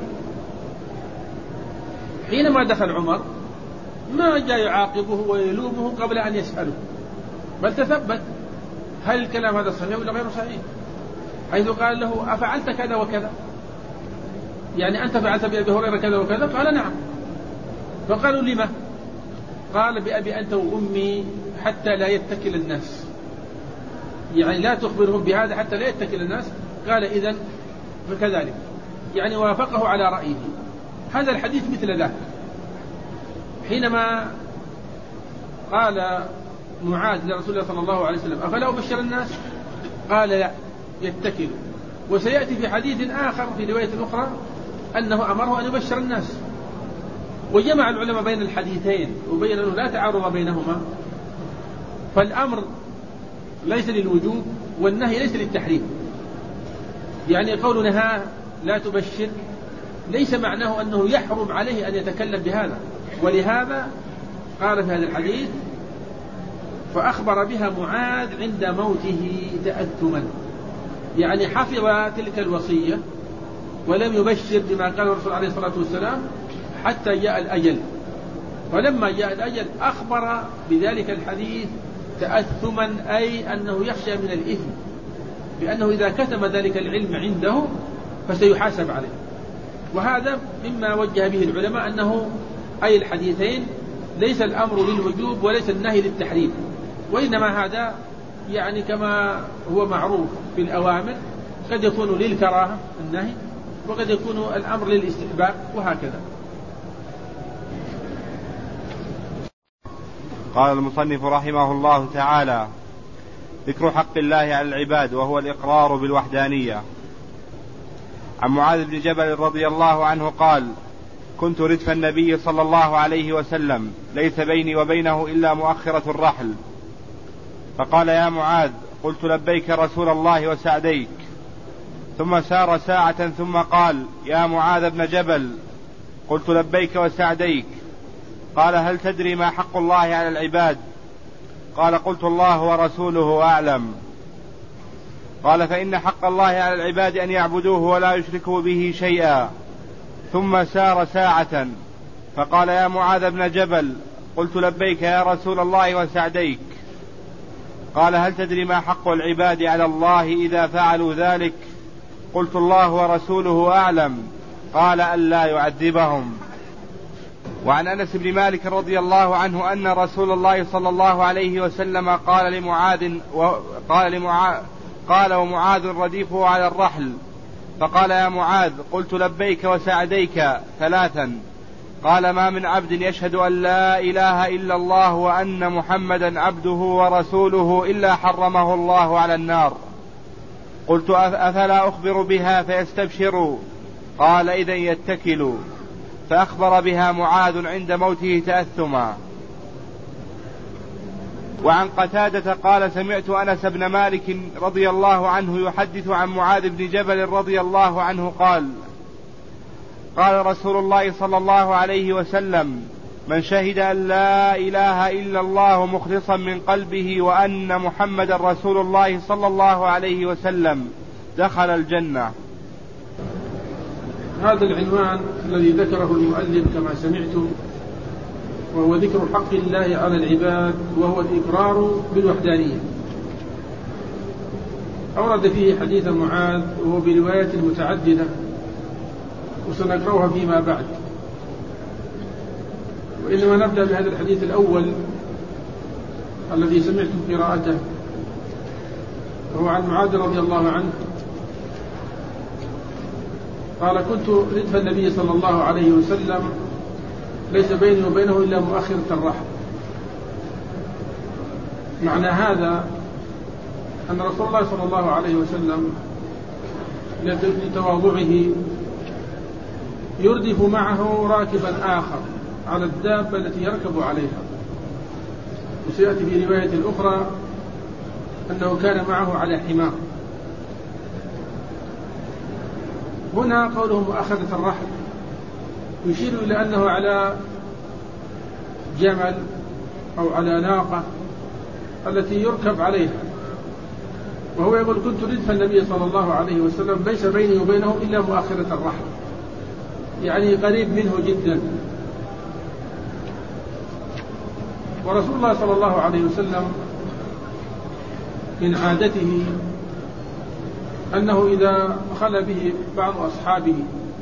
حينما دخل عمر ما جاء يعاقبه ويلومه قبل أن يسأله، بل تثبت هل الكلام هذا صحيح ولا غير صحيح، حيث قال له أفعلت كذا وكذا، يعني أنت فعلت بأبي هريرة كذا وكذا؟ قال نعم. فقالوا لما؟ قال بأبي أنت وأمي حتى لا يتكل الناس، يعني لا تخبرهم بهذا حتى لا يتكل الناس. قال إذن فكذلك، يعني وافقه على رأيه. هذا الحديث مثل ذاك حينما قال معاذ لرسول الله صلى الله عليه وسلم أفلا أبشر الناس؟ قال لا، يتكل. وسيأتي في حديث آخر في رواية أخرى أنه أمره أن يبشر الناس. وجمع العلماء بين الحديثين وبين أنه لا تعارض بينهما، فالأمر ليس للوجوب والنهي ليس للتحريم. يعني قولنا لا تبشر ليس معناه أنه يحرم عليه أن يتكلم بهذا، ولهذا قال في هذا الحديث فأخبر بها معاذ عند موته تأثما، يعني حفظ تلك الوصية ولم يبشر بما قال الرسول عليه الصلاة والسلام حتى جاء الأجل. فلما جاء الأجل أخبر بذلك الحديث تأثما، أي أنه يخشى من الإثم، بأنه إذا كتم ذلك العلم عنده فسيحاسب عليه. وهذا مما وجه به العلماء أنه أي الحديثين ليس الأمر للوجوب وليس النهي للتحريم، وإنما هذا يعني كما هو معروف في الأوامر قد يكون للكراهة النهي، وقد يكون الأمر للاستحباب، وهكذا. قال المصنف رحمه الله تعالى: ذكر حق الله على العباد وهو الإقرار بالوحدانية. عن معاذ بن جبل رضي الله عنه قال: كنت ردف النبي صلى الله عليه وسلم، ليس بيني وبينه إلا مؤخرة الرحل، فقال: يا معاذ. قلت: لبيك رسول الله وسعديك. ثم سار ساعة ثم قال: يا معاذ بن جبل. قلت: لبيك وسعديك. قال: هل تدري ما حق الله على العباد؟ قال: قلت: الله ورسوله أعلم. قال: فإن حق الله على العباد أن يعبدوه ولا يشركوا به شيئا. ثم سار ساعة فقال: يا معاذ بن جبل. قلت: لبيك يا رسول الله وسعديك. قال: هل تدري ما حق العباد على الله إذا فعلوا ذلك؟ قلت: الله ورسوله أعلم. قال: ألا يعذبهم. وعن أنس بن مالك رضي الله عنه أن رسول الله صلى الله عليه وسلم قال لمعاذ وقال لمعاذ قال ومعاذ رديفه على الرحل، فقال: يا معاذ. قلت: لبيك وسعديك ثلاثا. قال: ما من عبد يشهد أن لا إله إلا الله وأن محمدا عبده ورسوله إلا حرمه الله على النار. قلت: أفلا أخبر بها فيستبشروا؟ قال: إذن يتكلوا. فأخبر بها معاذ عند موته تأثما. وعن قتادة قال: سمعت أنس بن مالك رضي الله عنه يحدث عن معاذ بن جبل رضي الله عنه قال: قال رسول الله صلى الله عليه وسلم: من شهد أن لا إله إلا الله مخلصا من قلبه وأن محمد رسول الله صلى الله عليه وسلم دخل الجنة. هذا العنوان الذي ذكره المؤلف كما سمعتم وهو ذكر حق الله على العباد وهو الإقرار بالوحدانية. أورد فيه حديث معاذ وهو برواية متعددة وسنقرأها فيما بعد، وإنما نبدأ بهذا الحديث الأول الذي سمعتم قراءته، وهو عن معاذ رضي الله عنه قال: كنت ردف النبي صلى الله عليه وسلم، ليس بيني وبينه إلا مؤخرة الرحل. معنى هذا أن رسول الله صلى الله عليه وسلم لتواضعه يردف معه راكبا آخر على الدابة التي يركب عليها، وسيأتي في رواية أخرى أنه كان معه على حمار. هنا قوله مؤخرة الرحل يشير إلى أنه على جمل أو على ناقة التي يركب عليها، وهو يقول كنت ردف النبي صلى الله عليه وسلم ليس بيني وبينه إلا مؤخرة الرحل، يعني قريب منه جدا. ورسول الله صلى الله عليه وسلم من عادته أنه إذا خلى به بعض أصحابه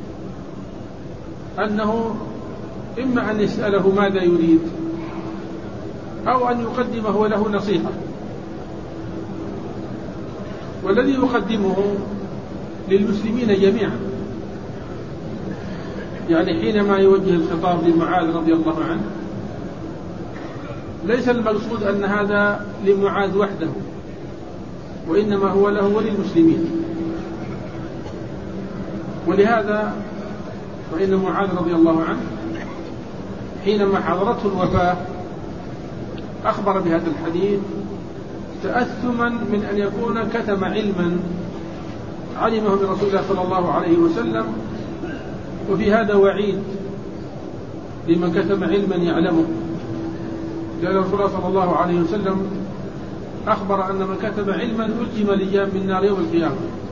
أنه إما أن يسأله ماذا يريد أو أن يقدمه له نصيحة، والذي يقدمه للمسلمين جميعا. يعني حينما يوجه الخطاب لمعاذ رضي الله عنه ليس المقصود أن هذا لمعاذ وحده، وإنما هو له وللمسلمين. ولهذا فإن معاذ رضي الله عنه حينما حضرته الوفاة أخبر بهذا الحديث تأثما من أن يكون كتم علما علمه من رسول الله صلى الله عليه وسلم. وفي هذا وعيد لمن كتم علما يعلمه، لأن رسول الله صلى الله عليه وسلم أخبر أن من كتم علما ألجم لجام من نار يوم القيامة.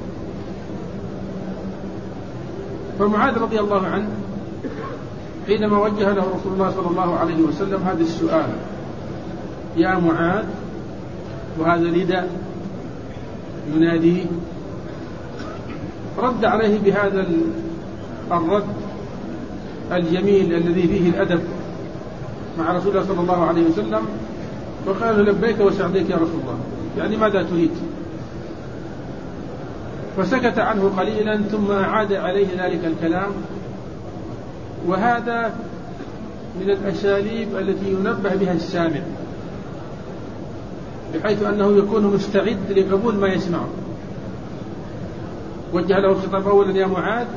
فمعاذ رضي الله عنه حينما وجه له رسول الله صلى الله عليه وسلم هذا السؤال يا معاذ، وهذا نداء يناديه، رد عليه بهذا الرد الجميل الذي فيه الأدب مع رسول الله صلى الله عليه وسلم، وقال لبيك وسعديك يا رسول الله، يعني ماذا تريد؟ فسكت عنه قليلا ثم أعاد عليه ذلك الكلام. وهذا من الأساليب التي ينبه بها السامع، بحيث أنه يكون مستعد لقبول ما يسمعه. وجه له الخطاب أولا يا معاذ،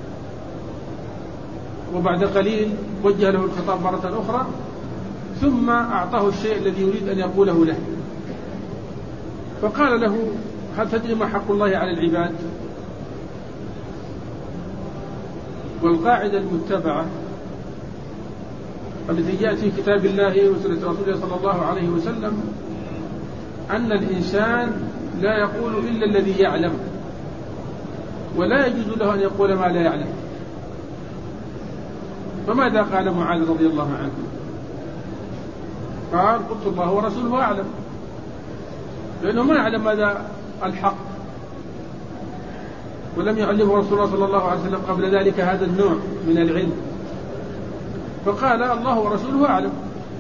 وبعد قليل وجه له الخطاب مرة أخرى، ثم أعطاه الشيء الذي يريد أن يقوله له. فقال له هل تدري ما حق الله على العباد؟ والقاعدة المتبعة التي جاءت في كتاب الله وسنة رسوله صلى الله عليه وسلم أن الإنسان لا يقول إلا الذي يعلم، ولا يجوز له أن يقول ما لا يعلم. فماذا قال معاذ رضي الله عنه؟ قال قلت الله ورسوله أعلم، لأنه ما يعلم ماذا الحق، ولم يعلمه رسول الله صلى الله عليه وسلم قبل ذلك هذا النوع من العلم. فقال الله ورسوله أعلم.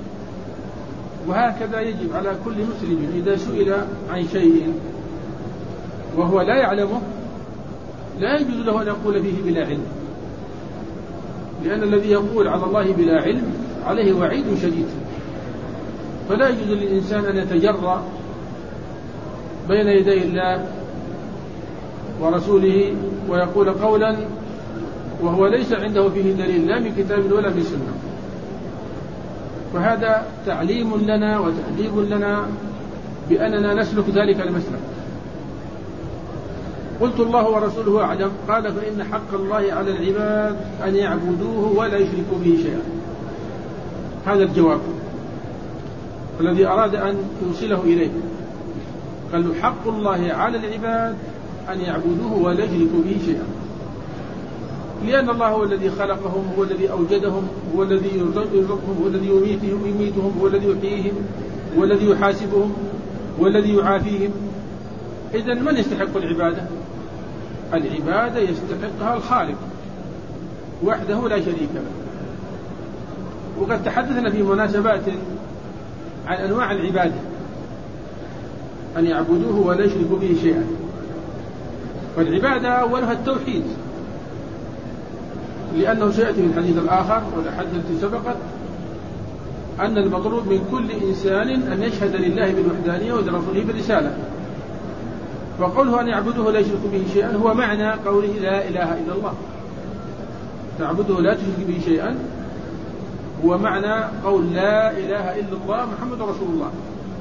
وهكذا يجب على كل مسلم إذا سئل عن شيء وهو لا يعلمه لا يجوز له أن يقول فيه بلا علم، لأن الذي يقول على الله بلا علم عليه وعيد شديد. فلا يجوز للإنسان أن يتجرأ بين يدي الله ورسوله ويقول قولا وهو ليس عنده فيه دليل لا من كتاب ولا من سنة. فهذا تعليم لنا وتأديب لنا بأننا نسلك ذلك المسلك. قلت الله ورسوله أعلم. قال فإن حق الله على العباد أن يعبدوه ولا يشركوا به شيئا. هذا الجواب الذي أراد أن يوصله إليه. قال له حق الله على العباد أن يعبدوه ولا يشركوا به شيئا، لأن الله هو الذي خلقهم، هو الذي أوجدهم، هو الذي يرزقهم، هو الذي يميتهم يميتهم هو الذي يحييهم، هو الذي يحاسبهم، هو الذي يعافيهم. إذن من يستحق العبادة؟ العبادة يستحقها الخالق وحده لا شريك له. وقد تحدثنا في مناسبات عن أنواع العبادة، أن يعبدوه ولا يشركوا به شيئا. والعبادة أولها التوحيد، لأنه سيأتي في الحديث الآخر والأحاديث التي سبقت أن المطلوب من كل إنسان أن يشهد لله بالوحدانية ولرسوله بالرسالة. وقوله أن يعبدوه لا يشركوا به شيئا هو معنى قوله لا إله إلا الله. تعبده لا تشرك به شيئا هو معنى قول لا إله إلا الله محمد رسول الله.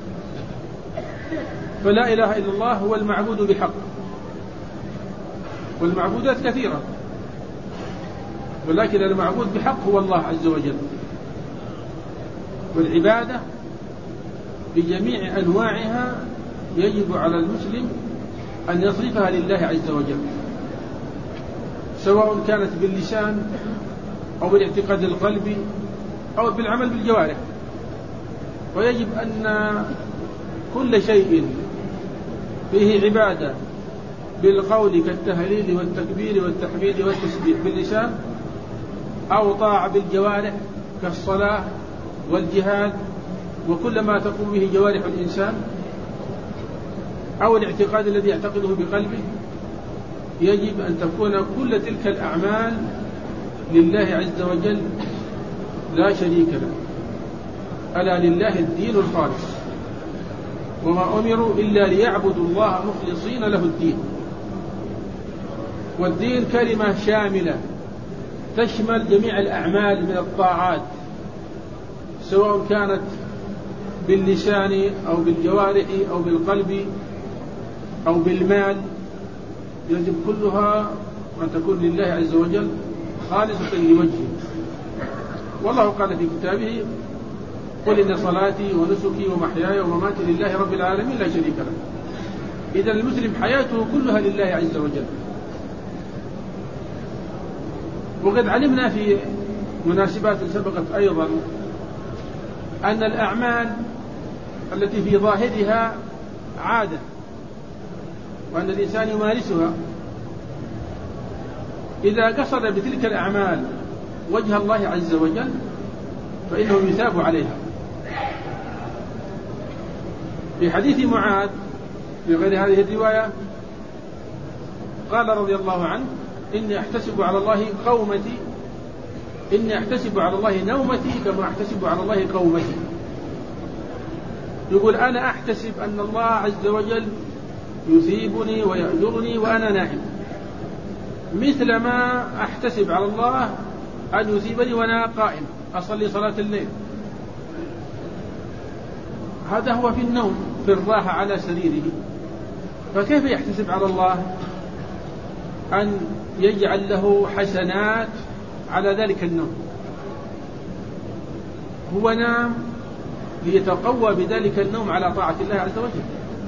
فلا إله إلا الله هو المعبود بحق، والمعبودات كثيرة، ولكن المعبود بحق هو الله عز وجل. والعبادة بجميع أنواعها يجب على المسلم أن يصرفها لله عز وجل، سواء كانت باللسان أو بالاعتقاد القلبي أو بالعمل بالجوارح. ويجب أن كل شيء فيه عبادة بالقول كالتهليل والتكبير والتحميد والتسبيح باللسان، أو طاعة بالجوارح كالصلاة والجهاد وكل ما تقوم به جوارح الإنسان، أو الاعتقاد الذي يعتقده بقلبه، يجب أن تكون كل تلك الأعمال لله عز وجل لا شريك له. ألا لله الدين الخالص، وما أمروا إلا ليعبدوا الله مخلصين له الدين. والدين كلمة شاملة تشمل جميع الأعمال من الطاعات، سواء كانت باللسان أو بالجوارح أو بالقلب أو بالمال، يجب كلها أن تكون لله عز وجل خالصة لوجهه. والله قال في كتابه: قل إن صلاتي ونسكي ومحياي ومماتي لله رب العالمين لا شريك له. إذن المسلم حياته كلها لله عز وجل. وقد علمنا في مناسبات سبقت أيضا أن الأعمال التي في ظاهرها عادة وأن الإنسان يمارسها، إذا قصد بتلك الأعمال وجه الله عز وجل فإنه يثاب عليها. في حديث معاذ في غير هذه الرواية قال رضي الله عنه: إني أحتسب على الله قومتي إني أحتسب على الله نومتي كما أحتسب على الله قومتي. يقول: أنا أحتسب أن الله عز وجل يثيبني ويأجرني وأنا نائم، مثل ما أحتسب على الله أن يثيبني وأنا قائم أصلي صلاة الليل. هذا هو في النوم في الراحة على سريره، فكيف يحتسب على الله أن يجعل له حسنات على ذلك النوم؟ هو نام ليتقوى بذلك النوم على طاعة الله عز وجل،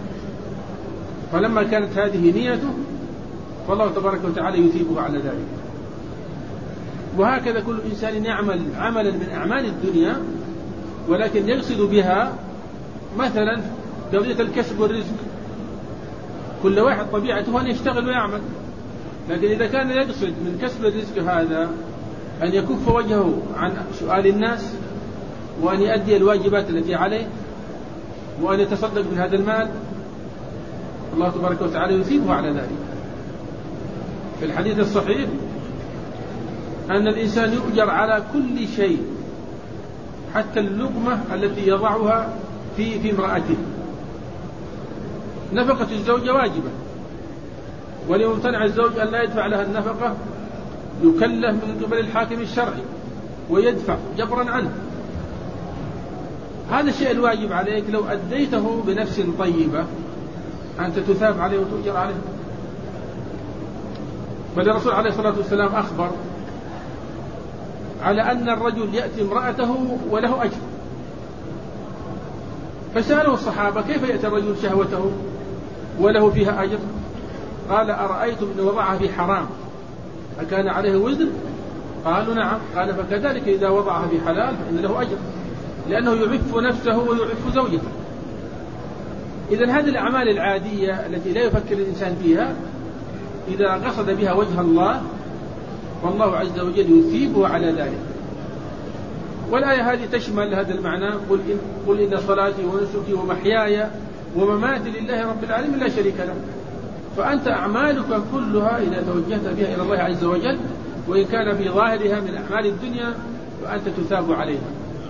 فلما كانت هذه نيته فالله تبارك وتعالى يثيبه على ذلك. وهكذا كل إنسان يعمل عملا من أعمال الدنيا ولكن يقصد بها مثلا قضية الكسب والرزق، كل واحد طبيعته أن يشتغل ويعمل، لكن إذا كان يقصد من كسب الرزق هذا أن يكف وجهه عن سؤال الناس وأن يؤدي الواجبات التي عليه وأن يتصدق من هذا المال، الله تبارك وتعالى يثيبه على ذلك. في الحديث الصحيح أن الإنسان يؤجر على كل شيء حتى اللقمة التي يضعها في في امرأته. نفقة الزوجة واجبة، وليمتنع الزوج أن لا يدفع لها النفقة يكلف من قبل الحاكم الشرعي ويدفع جبرا عنه. هذا الشيء الواجب عليك لو أديته بنفس طيبة أنت تثاب عليه وتؤجر عليه. بل الرسول عليه الصلاة والسلام أخبر على أن الرجل يأتي امرأته وله أجر، فسأله الصحابة: كيف يأتي الرجل شهوته وله فيها أجر؟ قال: أرأيتم إن وضعها في حرام أكان عليه وزر؟ قالوا: نعم. قال: فكذلك إذا وضعها في حلال فإن له أجر، لأنه يعف نفسه ويعف زوجته. إذن هذه الأعمال العادية التي لا يفكر الإنسان فيها إذا قصد بها وجه الله والله عز وجل يثيبه على ذلك. والآية هذه تشمل هذا المعنى: قل إن, قل إن صلاتي ونسكي ومحياي ومماتي لله رب العالمين لا شريك له. فأنت أعمالك كلها إذا توجهت بها إلى الله عز وجل وإن كان في ظاهرها من أعمال الدنيا فأنت تثاب عليها.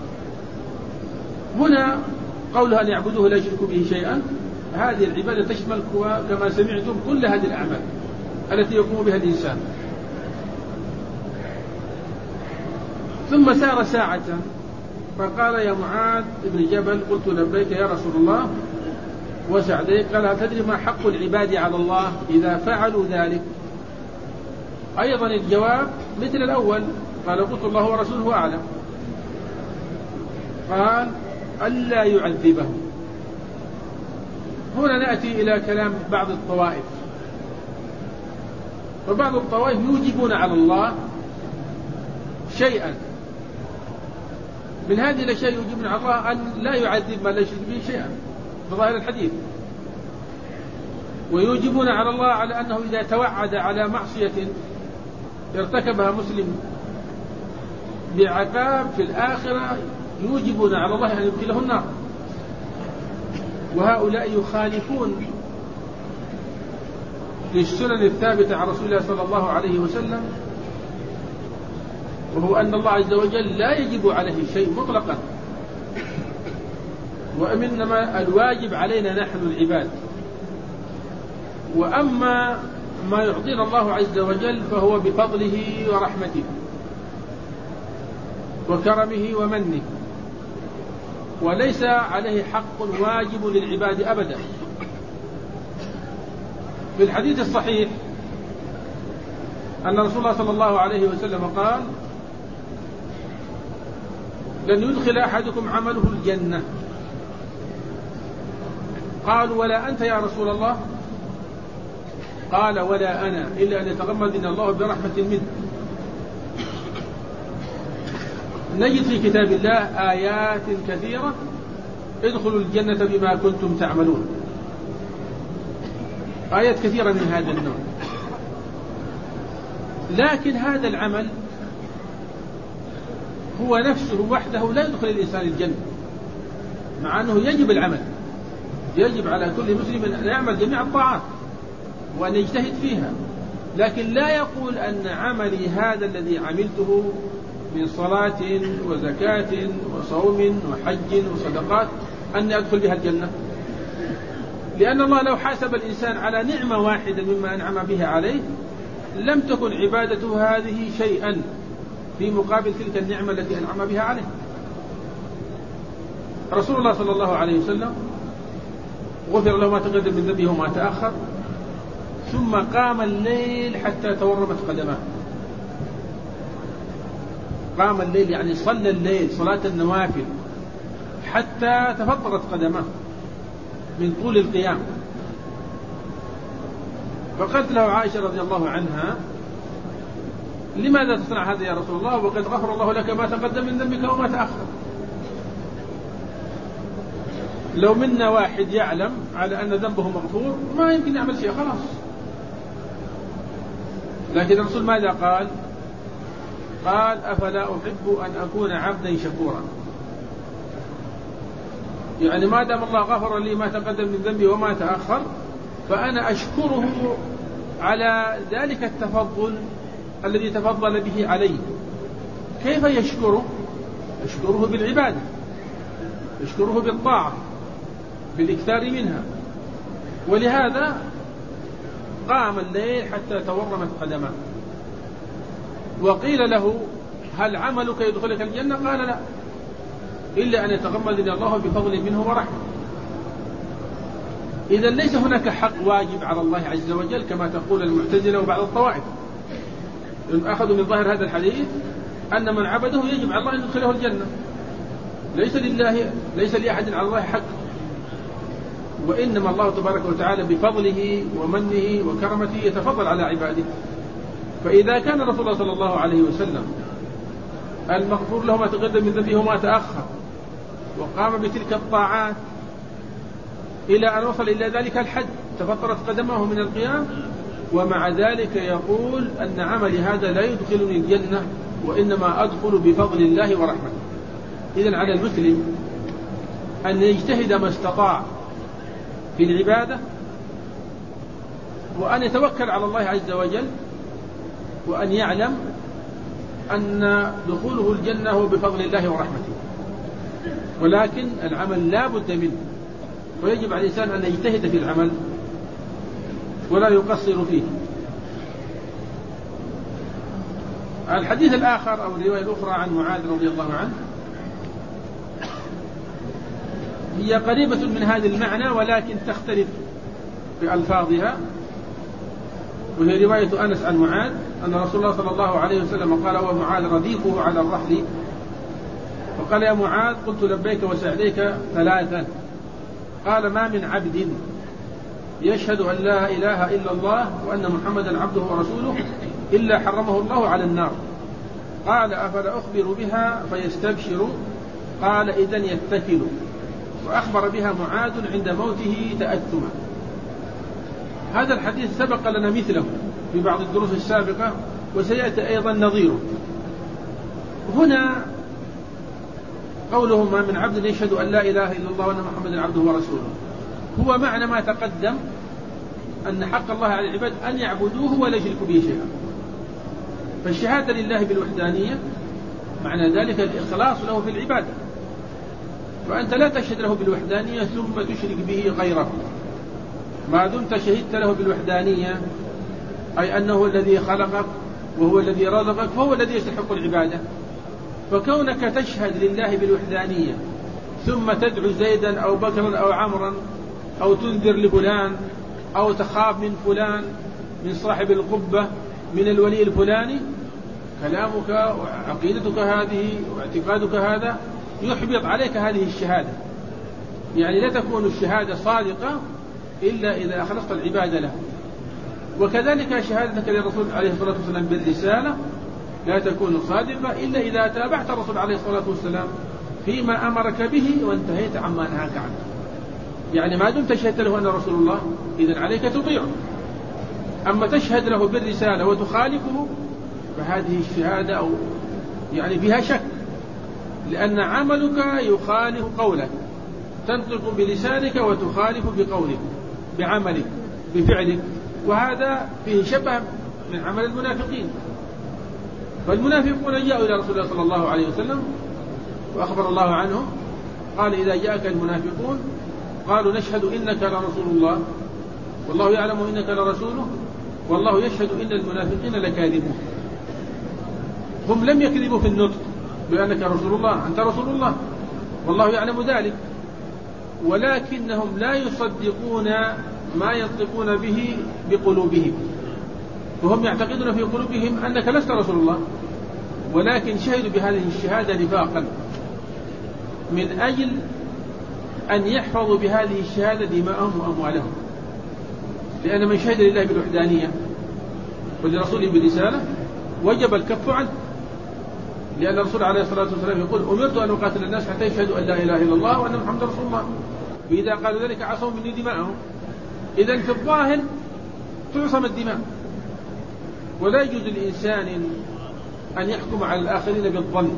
هنا قولها أن يعبدوه لا يشركوا به شيئا، هذه العبادة تشمل كما سمعتم كل هذه الأعمال التي يقوم بها الإنسان. ثم سار ساعة فقال: يا معاذ بن جبل. قلت: لبيك يا رسول الله وسعديك. قال: هل تدري ما حق العباد على الله إذا فعلوا ذلك؟ أيضا الجواب مثل الأول. قال: قلت: الله ورسوله أعلم. قال: ألا يعذبهم. هنا نأتي إلى كلام بعض الطوائف فبعض الطوائف يوجبون على الله شيئا من هذه الأشياء، يوجبون على الله أن لا يعذب ما لا يشرك به شيئا بظاهر الحديث، ويوجبون على الله على أنه إذا توعد على معصية ارتكبها مسلم بعقاب في الآخرة يوجبون على الله أن يدخله النار. وهؤلاء يخالفون للسنن الثابتة عن رسول الله صلى الله عليه وسلم، وهو أن الله عز وجل لا يجب عليه شيء مطلقا، وإنما الواجب علينا نحن العباد. وأما ما يعطينا الله عز وجل فهو بفضله ورحمته وكرمه ومنه، وليس عليه حق واجب للعباد أبدا. في الحديث الصحيح أن رسول الله صلى الله عليه وسلم قال: لن يدخل أحدكم عمله الجنة. قالوا: ولا أنت يا رسول الله؟ قال: ولا أنا، إلا أن يتغمدني الله برحمة منه. نجد في كتاب الله آيات كثيرة: ادخلوا الجنة بما كنتم تعملون، آيات كثيرة من هذا النوع. لكن هذا العمل هو نفسه وحده لا يدخل الإنسان الجنة، مع أنه يجب العمل، يجب على كل مسلم أن يعمل جميع الطاعات وأن يجتهد فيها، لكن لا يقول أن عملي هذا الذي عملته من صلاة وزكاة وصوم وحج وصدقات أن أدخل بها الجنة، لأن الله لو حاسب الإنسان على نعمة واحدة مما أنعم بها عليه لم تكن عبادته هذه شيئا في مقابل تلك النعمة التي أنعم بها عليه. رسول الله صلى الله عليه وسلم غفر له ما تقدم من ذنبه وما تأخر، ثم قام الليل حتى تورمت قدماه. قام الليل يعني صلى الليل صلاة النوافل حتى تفطرت قدماه من طول القيام. فقالت له عائشة رضي الله عنها: لماذا تصنع هذا يا رسول الله وقد غفر الله لك ما تقدم من ذنبك وما تأخر؟ لو منا واحد يعلم على أن ذنبه مغفور ما يمكن يعمل شيء، خلاص. لكن الرسول ماذا قال؟ قال: أفلا أحب أن أكون عبدا شكورا، يعني ما دام الله غفر لي ما تقدم من ذنبي وما تأخر فأنا أشكره على ذلك التفضل الذي تفضل به علي. كيف يشكره؟ يشكره بالعبادة، يشكره بالطاعة، بالإكثار منها. ولهذا قام الليل حتى تورمت قدماه. وقيل له: هل عملك يدخلك الجنة؟ قال: لا، إلا أن يتغمدني الله بفضل منه ورحمة. إذا ليس هناك حق واجب على الله عز وجل كما تقول المعتزلة وبعض الطوائف، أخذوا من ظاهر هذا الحديث أن من عبده يجب على الله أن يدخله الجنة، ليس لله ليس لأحد على الله حق، وإنما الله تبارك وتعالى بفضله ومنه وكرمته يتفضل على عباده. فإذا كان رسول الله صلى الله عليه وسلم المغفور له ما تقدم من ذنبه وما تأخر وقام بتلك الطاعات إلى أن وصل إلى ذلك الحد تفطرت قدمه من القيام، ومع ذلك يقول أن عملي هذا لا يدخلني الجنة وإنما أدخل بفضل الله ورحمته. إذن على المسلم أن يجتهد ما استطاع في العبادة، وأن يتوكل على الله عز وجل، وأن يعلم أن دخوله الجنة هو بفضل الله ورحمته. ولكن العمل لا بد منه، ويجب على الإنسان أن يجتهد في العمل ولا يقصر فيه. الحديث الآخر أو الرواية الأخرى عن معاذ رضي الله عنه هي قريبة من هذا المعنى ولكن تختلف في ألفاظها، وهي رواية أنس عن معاذ أن رسول الله صلى الله عليه وسلم قال: ومعاذ رديفه على الرحل، فقال: يا معاذ، قلت لبيك وسعديك ثلاثا. قال: ما من عبد يشهد أن لا إله إلا الله وأن محمدا عبده ورسوله إلا حرمه الله على النار. قال أفلا أخبر بها فيستبشر؟ قال إذن يتكل. وأخبر بها معاذ عند موته تأثما. هذا الحديث سبق لنا مثله في بعض الدروس السابقة وسيأتي أيضا نظيره. هنا قوله ما من عبد يشهد أن لا إله إلا الله وأن محمدا عبده ورسوله هو معنى ما تقدم أن حق الله على العباد أن يعبدوه ولا يشركوا به شيئا. فالشهادة لله بالوحدانية معنى ذلك الإخلاص له في العبادة، فأنت لا تشهد له بالوحدانية ثم تشرك به غيره. ما دمت شهدت له بالوحدانية أي أنه الذي خلقك وهو الذي رزقك فهو الذي يستحق العبادة. فكونك تشهد لله بالوحدانية ثم تدعو زيدا أو بكرا أو عمرا أو تنذر لفلان أو تخاف من فلان من صاحب القبة من الولي الفلاني، كلامك وعقيدتك هذه واعتقادك هذا يحبط عليك هذه الشهادة. يعني لا تكون الشهادة صادقة إلا إذا أخلصت العبادة له. وكذلك شهادتك للرسول عليه الصلاة والسلام بالرسالة لا تكون صادقة إلا إذا تابعت الرسول عليه الصلاة والسلام فيما أمرك به وانتهيت عما نهاك عنه. يعني ما دمت شهدت له أن رسول الله إذن عليك تطيعه. أما تشهد له بالرسالة وتخالفه فهذه الشهادة أو يعني فيها شك، لأن عملك يخالف قولك، تنطق بلسانك وتخالف بقولك بعملك بفعلك، وهذا فيه شبه من عمل المنافقين. فالمنافقون جاءوا إلى رسول الله صلى الله عليه وسلم وأخبر الله عنهم قال إذا جاءك المنافقون قالوا نشهد إنك لرسول الله والله يعلم إنك لرسوله والله يشهد إن المنافقين لكاذبون. هم لم يكذبوا في النطق بأنك رسول الله، أنت رسول الله والله يعلم ذلك، ولكنهم لا يصدقون ما ينطقون به بقلوبهم، وهم يعتقدون في قلوبهم أنك لست رسول الله، ولكن شهدوا بهذه الشهادة نفاقا من أجل أن يحفظوا بهذه الشهادة دماءهم وأموالهم. لأن من شهد لله بالوحدانية ولرسوله بالرسالة وجب الكف عنه، لأن الرسول عليه الصلاة والسلام يقول أمرت أن أقاتل الناس حتى يشهدوا أن لا إله إلا الله وأن محمد رسول الله، وإذا قالوا ذلك عصوا مني دماءهم. إذن في الظاهر تعصم الدماء، ولا يجوز للإنسان أن يحكم على الآخرين بالظن.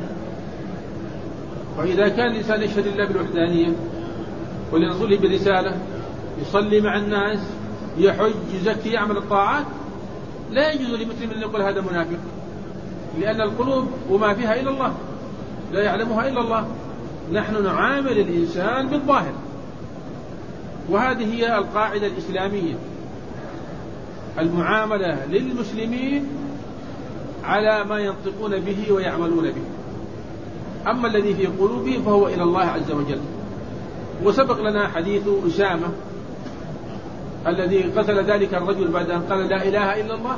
وإذا كان الإنسان يشهد لله بالوحدانية ولرسوله بالرسالة يصلي مع الناس يحج يزكي يعمل الطاعات، لا يجوز لمسلم أن يقول هذا منافق، لأن القلوب وما فيها إلا الله لا يعلمها إلا الله. نحن نعامل الإنسان بالظاهر، وهذه هي القاعدة الإسلامية، المعاملة للمسلمين على ما ينطقون به ويعملون به، أما الذي في قلوبهم فهو إلى الله عز وجل. وسبق لنا حديث أسامة الذي قتل ذلك الرجل بعد أن قال لا إله إلا الله،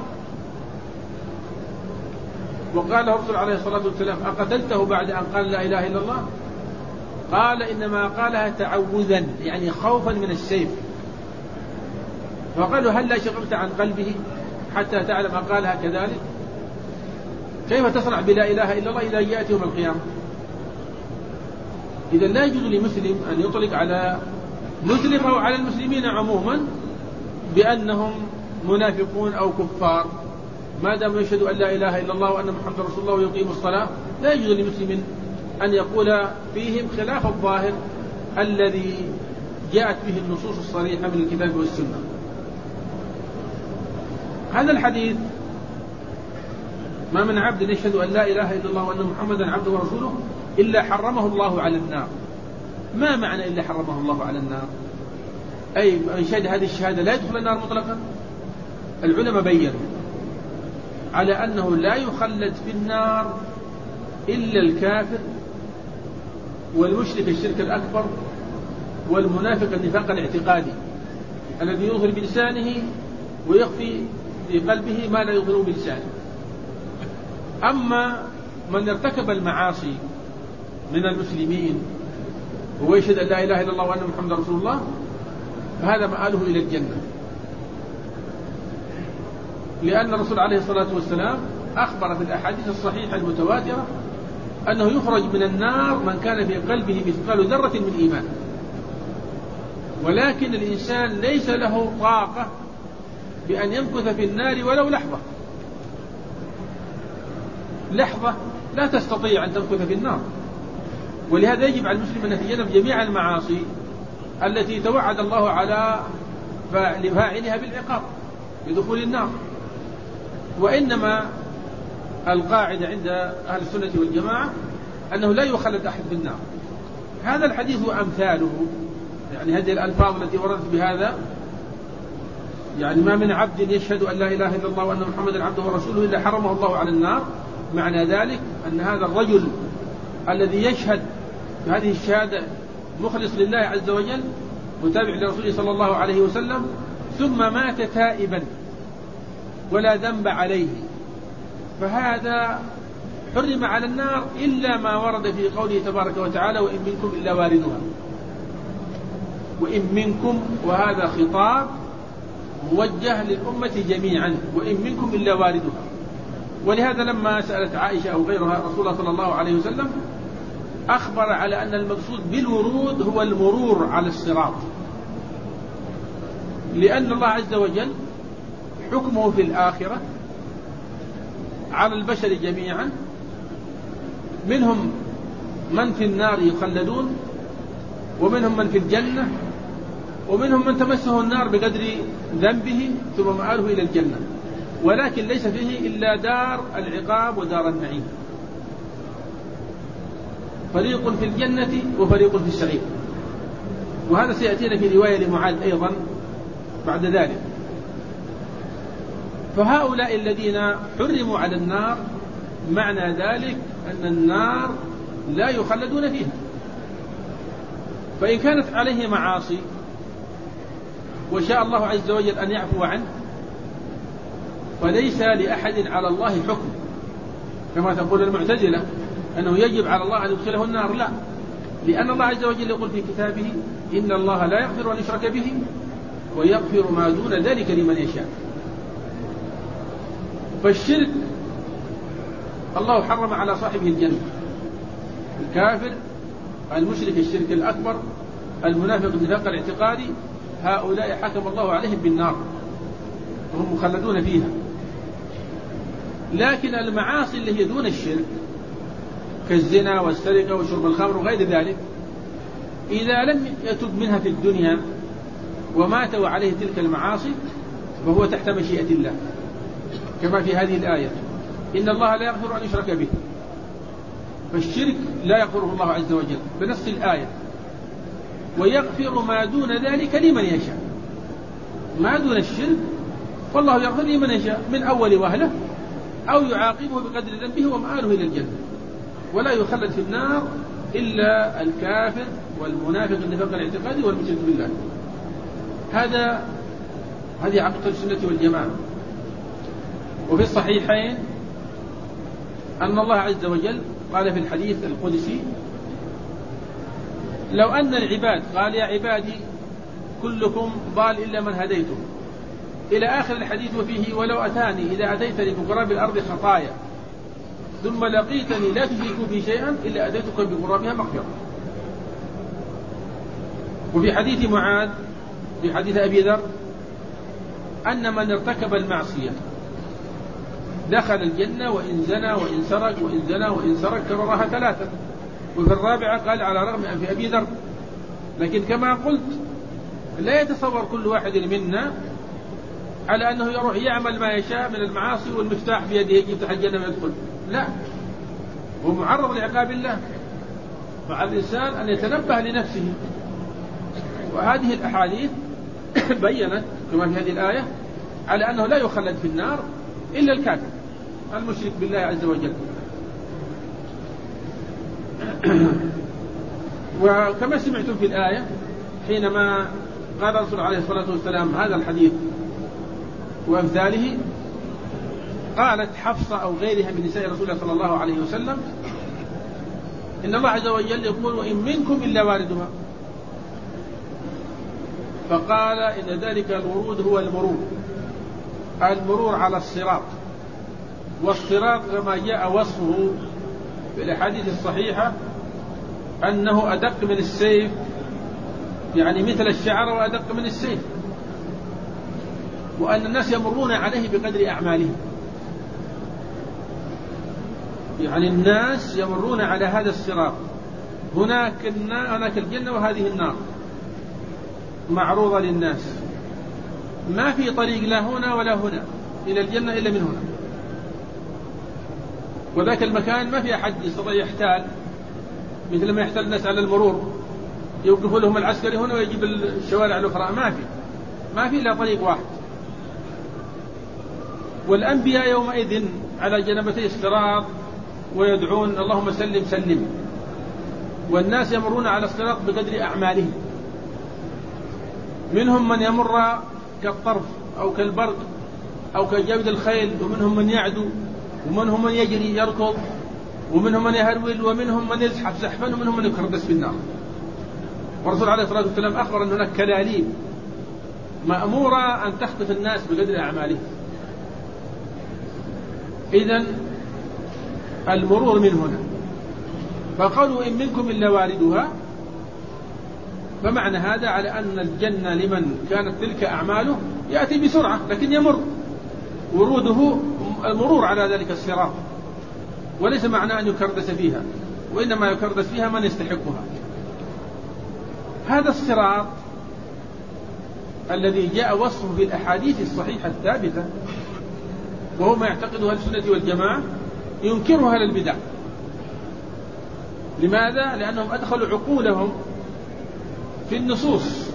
وقال الرسول عليه الصلاة والسلام أقتلته بعد أن قال لا إله إلا الله؟ قال إنما قالها تعوذا يعني خوفا من السيف. فقالوا هل لا شغلت عن قلبه حتى تعلم قالها كذلك؟ كيف تصنع بلا إله إلا الله إذا جاءت يوم القيامة؟ إذا لا يجوز لمسلم أن يطلق على مسلم أو على المسلمين عموما بأنهم منافقون أو كفار ما دام يشهدوا أن لا إله إلا الله وأن محمد رسول الله ويقيم الصلاة. لا يجوز لمسلم أن يقول فيهم خلاف الظاهر الذي جاءت به النصوص الصريحة من الكتاب والسنة. هذا الحديث ما من عبد يشهد أن لا إله إلا الله وأن محمدا عبده ورسوله إلا حرمه الله على النار. ما معنى إلا حرمه الله على النار؟ أي من شهد هذه الشهادة لا يدخل النار مطلقا. العلماء بيّنوا على أنه لا يخلد في النار إلا الكافر والمشرك الشرك الأكبر والمنافق النفاق الاعتقادي الذي يظهر بلسانه ويخفي في قلبه ما لا يظهر بلسانه. أما من ارتكب المعاصي من المسلمين ويشهد أن لا إله إلا الله وأن محمد رسول الله فهذا مآله إلى الجنة لأن الرسول عليه الصلاة والسلام أخبر في الأحاديث الصحيحة المتواترة أنه يخرج من النار من كان في قلبه مثقال ذرة من إيمان، ولكن الإنسان ليس له طاقة بأن يمكث في النار ولو لحظة. لحظة لا تستطيع أن تمكث في النار، ولهذا يجب على المسلم أن يتجنب جميع المعاصي التي توعد الله على لفاعلها بالعقاب بدخول النار. وإنما القاعدة عند أهل السنة والجماعة أنه لا يخلد أحد في النار. هذا الحديث وأمثاله، يعني هذه الألفاظ التي وردت بهذا، يعني ما من عبد يشهد أن لا إله إلا الله وأن محمدا عبده ورسوله إلا حرمه الله على النار. معنى ذلك أن هذا الرجل الذي يشهد بهذه الشهادة مخلص لله عز وجل متابع لرسوله صلى الله عليه وسلم ثم مات تائبا ولا ذنب عليه، فهذا حرم على النار إلا ما ورد في قوله تبارك وتعالى وإن منكم إلا واردها. وإن منكم، وهذا خطاب موجه للأمة جميعا، وإن منكم إلا واردها. ولهذا لما سألت عائشة أو غيرها رسول الله صلى الله عليه وسلم أخبر على أن المقصود بالورود هو المرور على الصراط، لأن الله عز وجل حكمه في الآخرة على البشر جميعا، منهم من في النار يخلدون، ومنهم من في الجنة، ومنهم من تمسه النار بقدر ذنبه ثم مآله إلى الجنة، ولكن ليس فيه إلا دار العقاب ودار النعيم. فريق في الجنة وفريق في السعير، وهذا سيأتينا في رواية لمعاذ أيضا بعد ذلك. فهؤلاء الذين حرموا على النار معنى ذلك أن النار لا يخلدون فيها، فإن كانت عليه معاصي وشاء الله عز وجل أن يعفو عنه فليس لأحد على الله حكم كما تقول المعتزلة أنه يجب على الله أن يدخله النار، لا، لأن الله عز وجل يقول في كتابه إن الله لا يغفر أن يشرك به ويغفر ما دون ذلك لمن يشاء. فالشرك الله حرم على صاحبه الجنة، الكافر المشرك الشرك الأكبر المنافق النفاق الاعتقادي هؤلاء حكم الله عليهم بالنار وهم مخلدون فيها. لكن المعاصي اللي هي دون الشرك كالزنا والسرقة وشرب الخمر وغير ذلك إذا لم يتب منها في الدنيا ومات وعليه تلك المعاصي فهو تحت مشيئة الله، كما في هذه الآية إن الله لا يغفر أن يشرك به. فالشرك لا يغفره الله عز وجل بنص الآية، ويغفر ما دون ذلك لمن يشاء. ما دون الشرك فالله يغفر لمن يشاء من أول وهلة، أو يعاقبه بقدر ذنبه ومآله إلى الجنة، ولا يخلد في النار إلا الكافر والمنافق النفاق الاعتقادي والمشرك بالله. هذا هذه عقيدة السنة والجماعة. وفي الصحيحين أن الله عز وجل قال في الحديث القدسي لو أن العباد قال يا عبادي كلكم ضال إلا من هديته إلى آخر الحديث، وفيه ولو أتاني إذا أتيتني بقراب الأرض خطايا ثم لقيتني لا تشرك بي شيئا إلا أتيتك بقرابها مغفرة. وفي حديث معاذ في حديث أبي ذر أن من ارتكب المعصية دخل الجنة وإن زنى وإن سرق وإن زنى وإن سرق كررها ثلاثة، وفي الرابعة قال على رغم أن في أبي ذر. لكن كما قلت لا يتصور كل واحد منا على أنه يروح يعمل ما يشاء من المعاصي والمفتاح بيده يفتح الجنة ويدخل، لا، هو معرض لعقاب الله. فعلى الإنسان أن يتنبه لنفسه. وهذه الأحاديث بيّنت كما في هذه الآية على أنه لا يخلد في النار إلا الكافر المشرك بالله عز وجل. وكما سمعتم في الآية حينما قال الرسول عليه الصلاة والسلام هذا الحديث وأمثاله، قالت حفصة أو غيرها من نساء رسول الله صلى الله عليه وسلم إن الله عز وجل يقول وإن منكم إلا واردها، فقال إن ذلك الورود هو المرور، المرور على الصراط. والصراط كما جاء وصفه في الأحاديث الصحيحة أنه أدق من السيف، يعني مثل الشعر وأدق من السيف، وأن الناس يمرون عليه بقدر أعمالهم. يعني الناس يمرون على هذا الصراط، هناك هناك الجنة وهذه النار معروضة للناس، ما في طريق لا هنا ولا هنا إلى الجنة إلا من هنا، وذاك المكان ما في أحد يستطيع يحتال مثل ما يحتال الناس على المرور، يوقف لهم العسكري هنا ويجيب الشوارع الأخرى، ما في ما في إلا طريق واحد. والأنبياء يومئذ على جنبتي الصراط ويدعون اللهم سلم سلم، والناس يمرون على الصراط بقدر أعمالهم، منهم من يمر كالطرف أو كالبرق أو كجود الخيل، ومنهم من يعدو، ومنهم من يجري يركض، ومنهم من يهرول، ومنهم من يزحف زحفا، ومنهم من يكردس في النار. والرسول عليه الصلاة والسلام أخبر أن هناك كلاليب مأمورة أن تخطف الناس بقدر أعمالهم. إذن المرور من هنا، فقالوا إن منكم إلا واردها، فمعنى هذا على أن الجنة لمن كانت تلك أعماله يأتي بسرعة، لكن يمر وروده المرور على ذلك الصراط، وليس معنى أن يكردس فيها، وإنما يكردس فيها من يستحقها. هذا الصراط الذي جاء وصفه في الأحاديث الصحيحة الثابتة، وهو ما يعتقده أهل السنة والجماعة، ينكره أهل البدع. لماذا؟ لأنهم أدخلوا عقولهم في النصوص،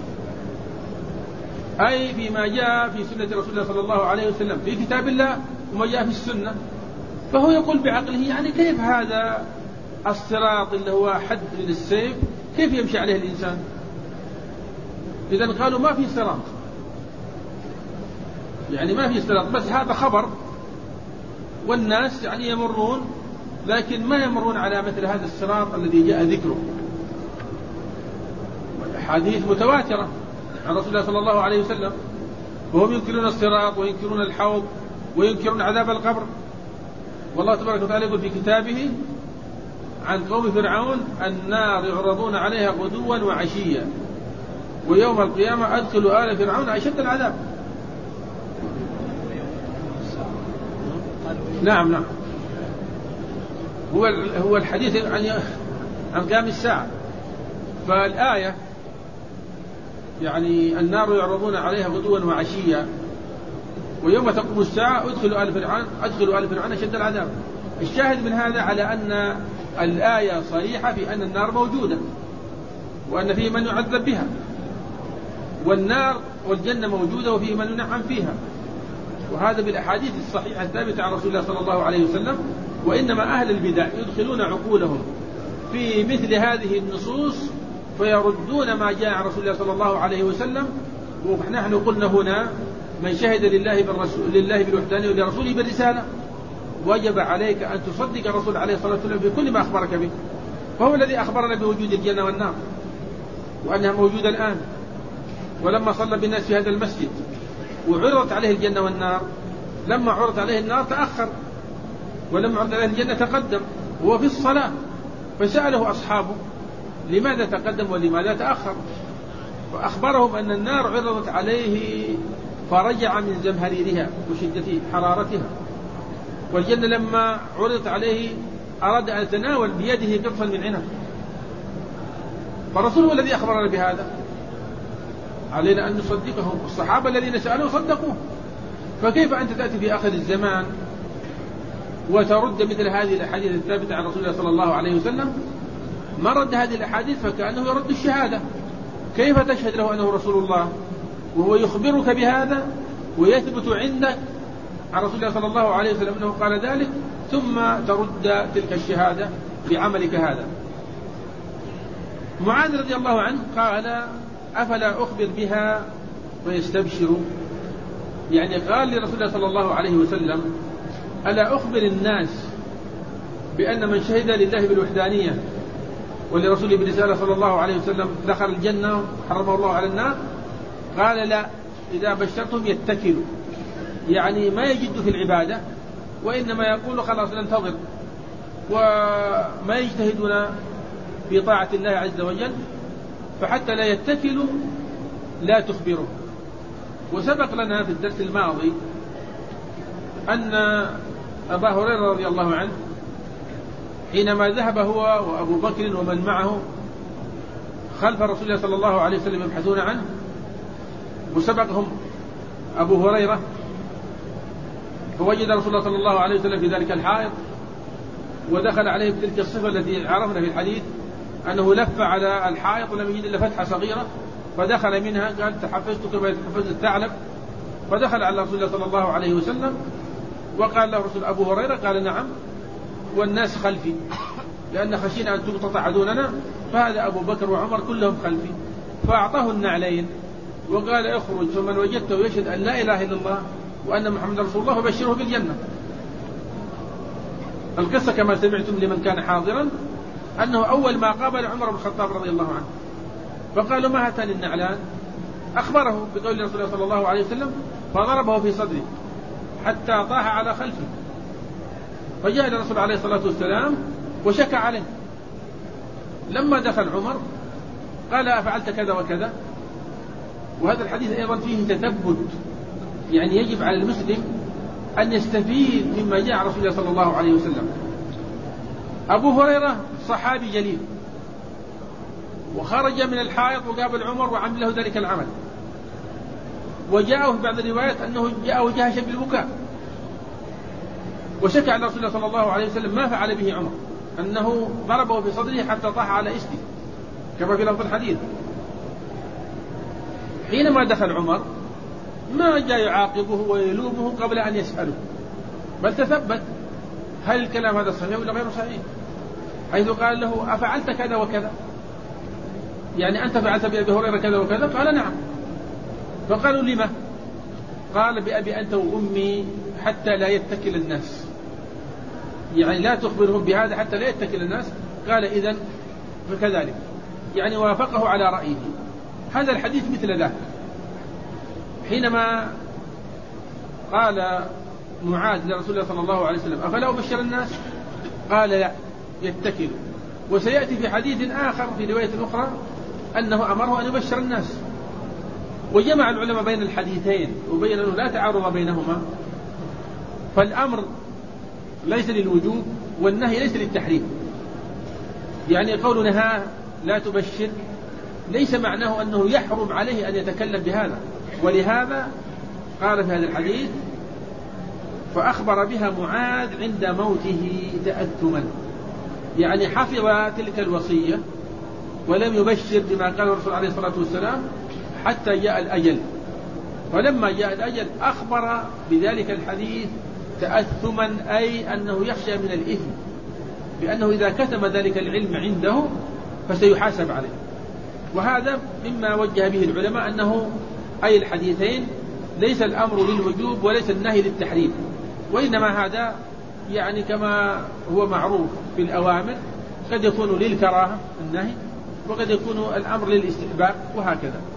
أي فيما جاء في سنة رسول الله صلى الله عليه وسلم في كتاب الله وما جاء في السنة، فهو يقول بعقله يعني كيف هذا الصراط اللي هو حد من السيف كيف يمشي عليه الإنسان؟ إذن قالوا ما في صراط، يعني ما في صراط، بس هذا خبر والناس يعني يمرون، لكن ما يمرون على مثل هذا الصراط الذي جاء ذكره. والحديث متواترة عن رسول الله صلى الله عليه وسلم، وهم ينكرون الصراط وينكرون الحوض وينكرون عذاب القبر. والله تبارك وتعالى يقول في كتابه عن قوم فرعون: النار يعرضون عليها غدوا وعشيا ويوم القيامة أدخلوا آل فرعون أشد العذاب. نعم نعم هو هو الحديث عن عن قيام الساعة. فالآية يعني النار يعرضون عليها غدوا وعشيا ويوم تقوم الساعة أدخلوا آل فرعون أدخلوا آل فرعون أشد العذاب. الشاهد من هذا على أن الآية صريحة في أن النار موجودة وأن فيه من يعذب بها، والنار والجنة موجودة وفيه من ينعم فيها، وهذا بالأحاديث الصحيحة الثابتة عن رسول الله صلى الله عليه وسلم. وإنما أهل البدع يدخلون عقولهم في مثل هذه النصوص فيردون ما جاء عن رسول الله صلى الله عليه وسلم. ونحن قلنا هنا: من شهد لله بالرسول لله بالوحدانية ولرسوله بالرسالة وجب عليك أن تصدق الرسول عليه الصلاة والسلام في كل ما أخبرك به، فهو الذي أخبرنا بوجود الجنة والنار وأنها موجودة الآن. ولما صلى بالناس في هذا المسجد وعرضت عليه الجنة والنار، لما عرضت عليه النار تأخر، ولما عرضت عليه الجنة تقدم وهو في الصلاة، فسأله أصحابه: لماذا تقدم ولماذا تأخر؟ فأخبرهم أن النار عرضت عليه فرجع من زمهريرها وشدة حرارتها، والجنة لما عرضت عليه أراد أن يتناول بيده قطفا من عنب. فالرسول هو الذي أخبرنا بهذا، علينا أن نصدقه. الصحابة الذين سألوا صدقوه، فكيف أنت تأتي في آخر الزمان وترد مثل هذه الأحاديث الثابتة عن رسول الله صلى الله عليه وسلم؟ ما رد هذه الأحاديث فكأنه يرد الشهادة. كيف تشهد له أنه رسول الله وهو يخبرك بهذا ويثبت عندك عن رسول الله صلى الله عليه وسلم أنه قال ذلك، ثم ترد تلك الشهادة بعملك هذا؟ معاذ رضي الله عنه قال: أفلا أخبر بها ويستبشروا؟ يعني قال لرسول الله صلى الله عليه وسلم: ألا أخبر الناس بأن من شهد لله بالوحدانية ولرسوله بالرسالة صلى الله عليه وسلم دخل الجنة وحرمه الله على النار؟ قال: لا، إذا بشرتهم يتكلوا، يعني ما يجد في العبادة، وإنما يقول خلاص ننتظر، وما يجتهدون في طاعة الله عز وجل، فحتى لا يتكلوا لا تخبره. وسبق لنا في الدرس الماضي أن أبا هريرة رضي الله عنه حينما ذهب هو وأبو بكر ومن معه خلف رسول الله صلى الله عليه وسلم يبحثون عنه، وسبقهم أبو هريرة فوجد رسول الله صلى الله عليه وسلم في ذلك الحائط، ودخل عليه بتلك الصفة التي عرفنا في الحديث أنه لف على الحائط ولم يجد إلا فتحة صغيرة، فدخل منها قال تحفزت كما يتحفز الثعلب، فدخل على رسول الله صلى الله عليه وسلم وقال له رسول أبو هريرة قال نعم والناس خلفي، لأن خشينا أن تقتطع دوننا، فهذا أبو بكر وعمر كلهم خلفي. فأعطاه النعلين وقال اخرج فمن وجدته يشهد أن لا إله إلا الله وأن محمد رسول الله وبشره بالجنة. القصة كما سمعتم لمن كان حاضرا أنه أول ما قابل عمر بن الخطاب رضي الله عنه فقالوا ما هاتان النعلان، أخبره بقول رسول الله صلى الله عليه وسلم فضربه في صدره حتى طاح على خلفه، فجاء الرسول عليه الصلاة والسلام وشكى عليه. لما دخل عمر قال أفعلت كذا وكذا. وهذا الحديث أيضا فيه تثبت، يعني يجب على المسلم أن يستفيد مما جاء عن رسول الله صلى الله عليه وسلم. أبو هريرة صحابي جليل، وخرج من الحائط وقابل عمر وعمل له ذلك العمل، وجاءه في بعض الروايات أنه جاءه جهشا بالبكاء، وشكى على رسول الله صلى الله عليه وسلم ما فعل به عمر، أنه ضربه في صدره حتى طاح على إسته كما في لفظ الحديث. حينما دخل عمر ما جاء يعاقبه ويلومه قبل أن يسأله، بل تثبت هل الكلام هذا صحيح ولا غير صحيح، حيث قال له أفعلت كذا وكذا، يعني أنت فعلت بأبي هريرة كذا وكذا؟ قال نعم. فقالوا لما؟ قال بأبي أنت وأمي حتى لا يتكل الناس، يعني لا تخبرهم بهذا حتى لا يتكل الناس. قال إذن فكذلك، يعني وافقه على رأيه. هذا الحديث مثل ذاك حينما قال معاذ لرسول الله صلى الله عليه وسلم أفلا أبشر الناس؟ قال لا يتكل. وسيأتي في حديث آخر في رواية أخرى أنه أمره أن يبشر الناس. وجمع العلماء بين الحديثين وبين أنه لا تعارض بينهما، فالأمر ليس للوجوب والنهي ليس للتحريم. يعني قول نهى لا تبشر ليس معناه أنه يحرم عليه أن يتكلم بهذا، ولهذا قال في هذا الحديث فأخبر بها معاذ عند موته تأثما، يعني حفظ تلك الوصية ولم يبشر بما قال الرسول عليه الصلاة والسلام حتى جاء الأجل. ولما جاء الأجل أخبر بذلك الحديث تأثما، أي أنه يخشى من الإثم، بأنه إذا كتم ذلك العلم عنده فسيحاسب عليه. وهذا مما وجه به العلماء أنه أي الحديثين ليس الأمر للوجوب وليس النهي للتحريم، وإنما هذا يعني كما هو معروف في الأوامر قد يكون للكراهة النهي، وقد يكون الأمر للاستحباب، وهكذا.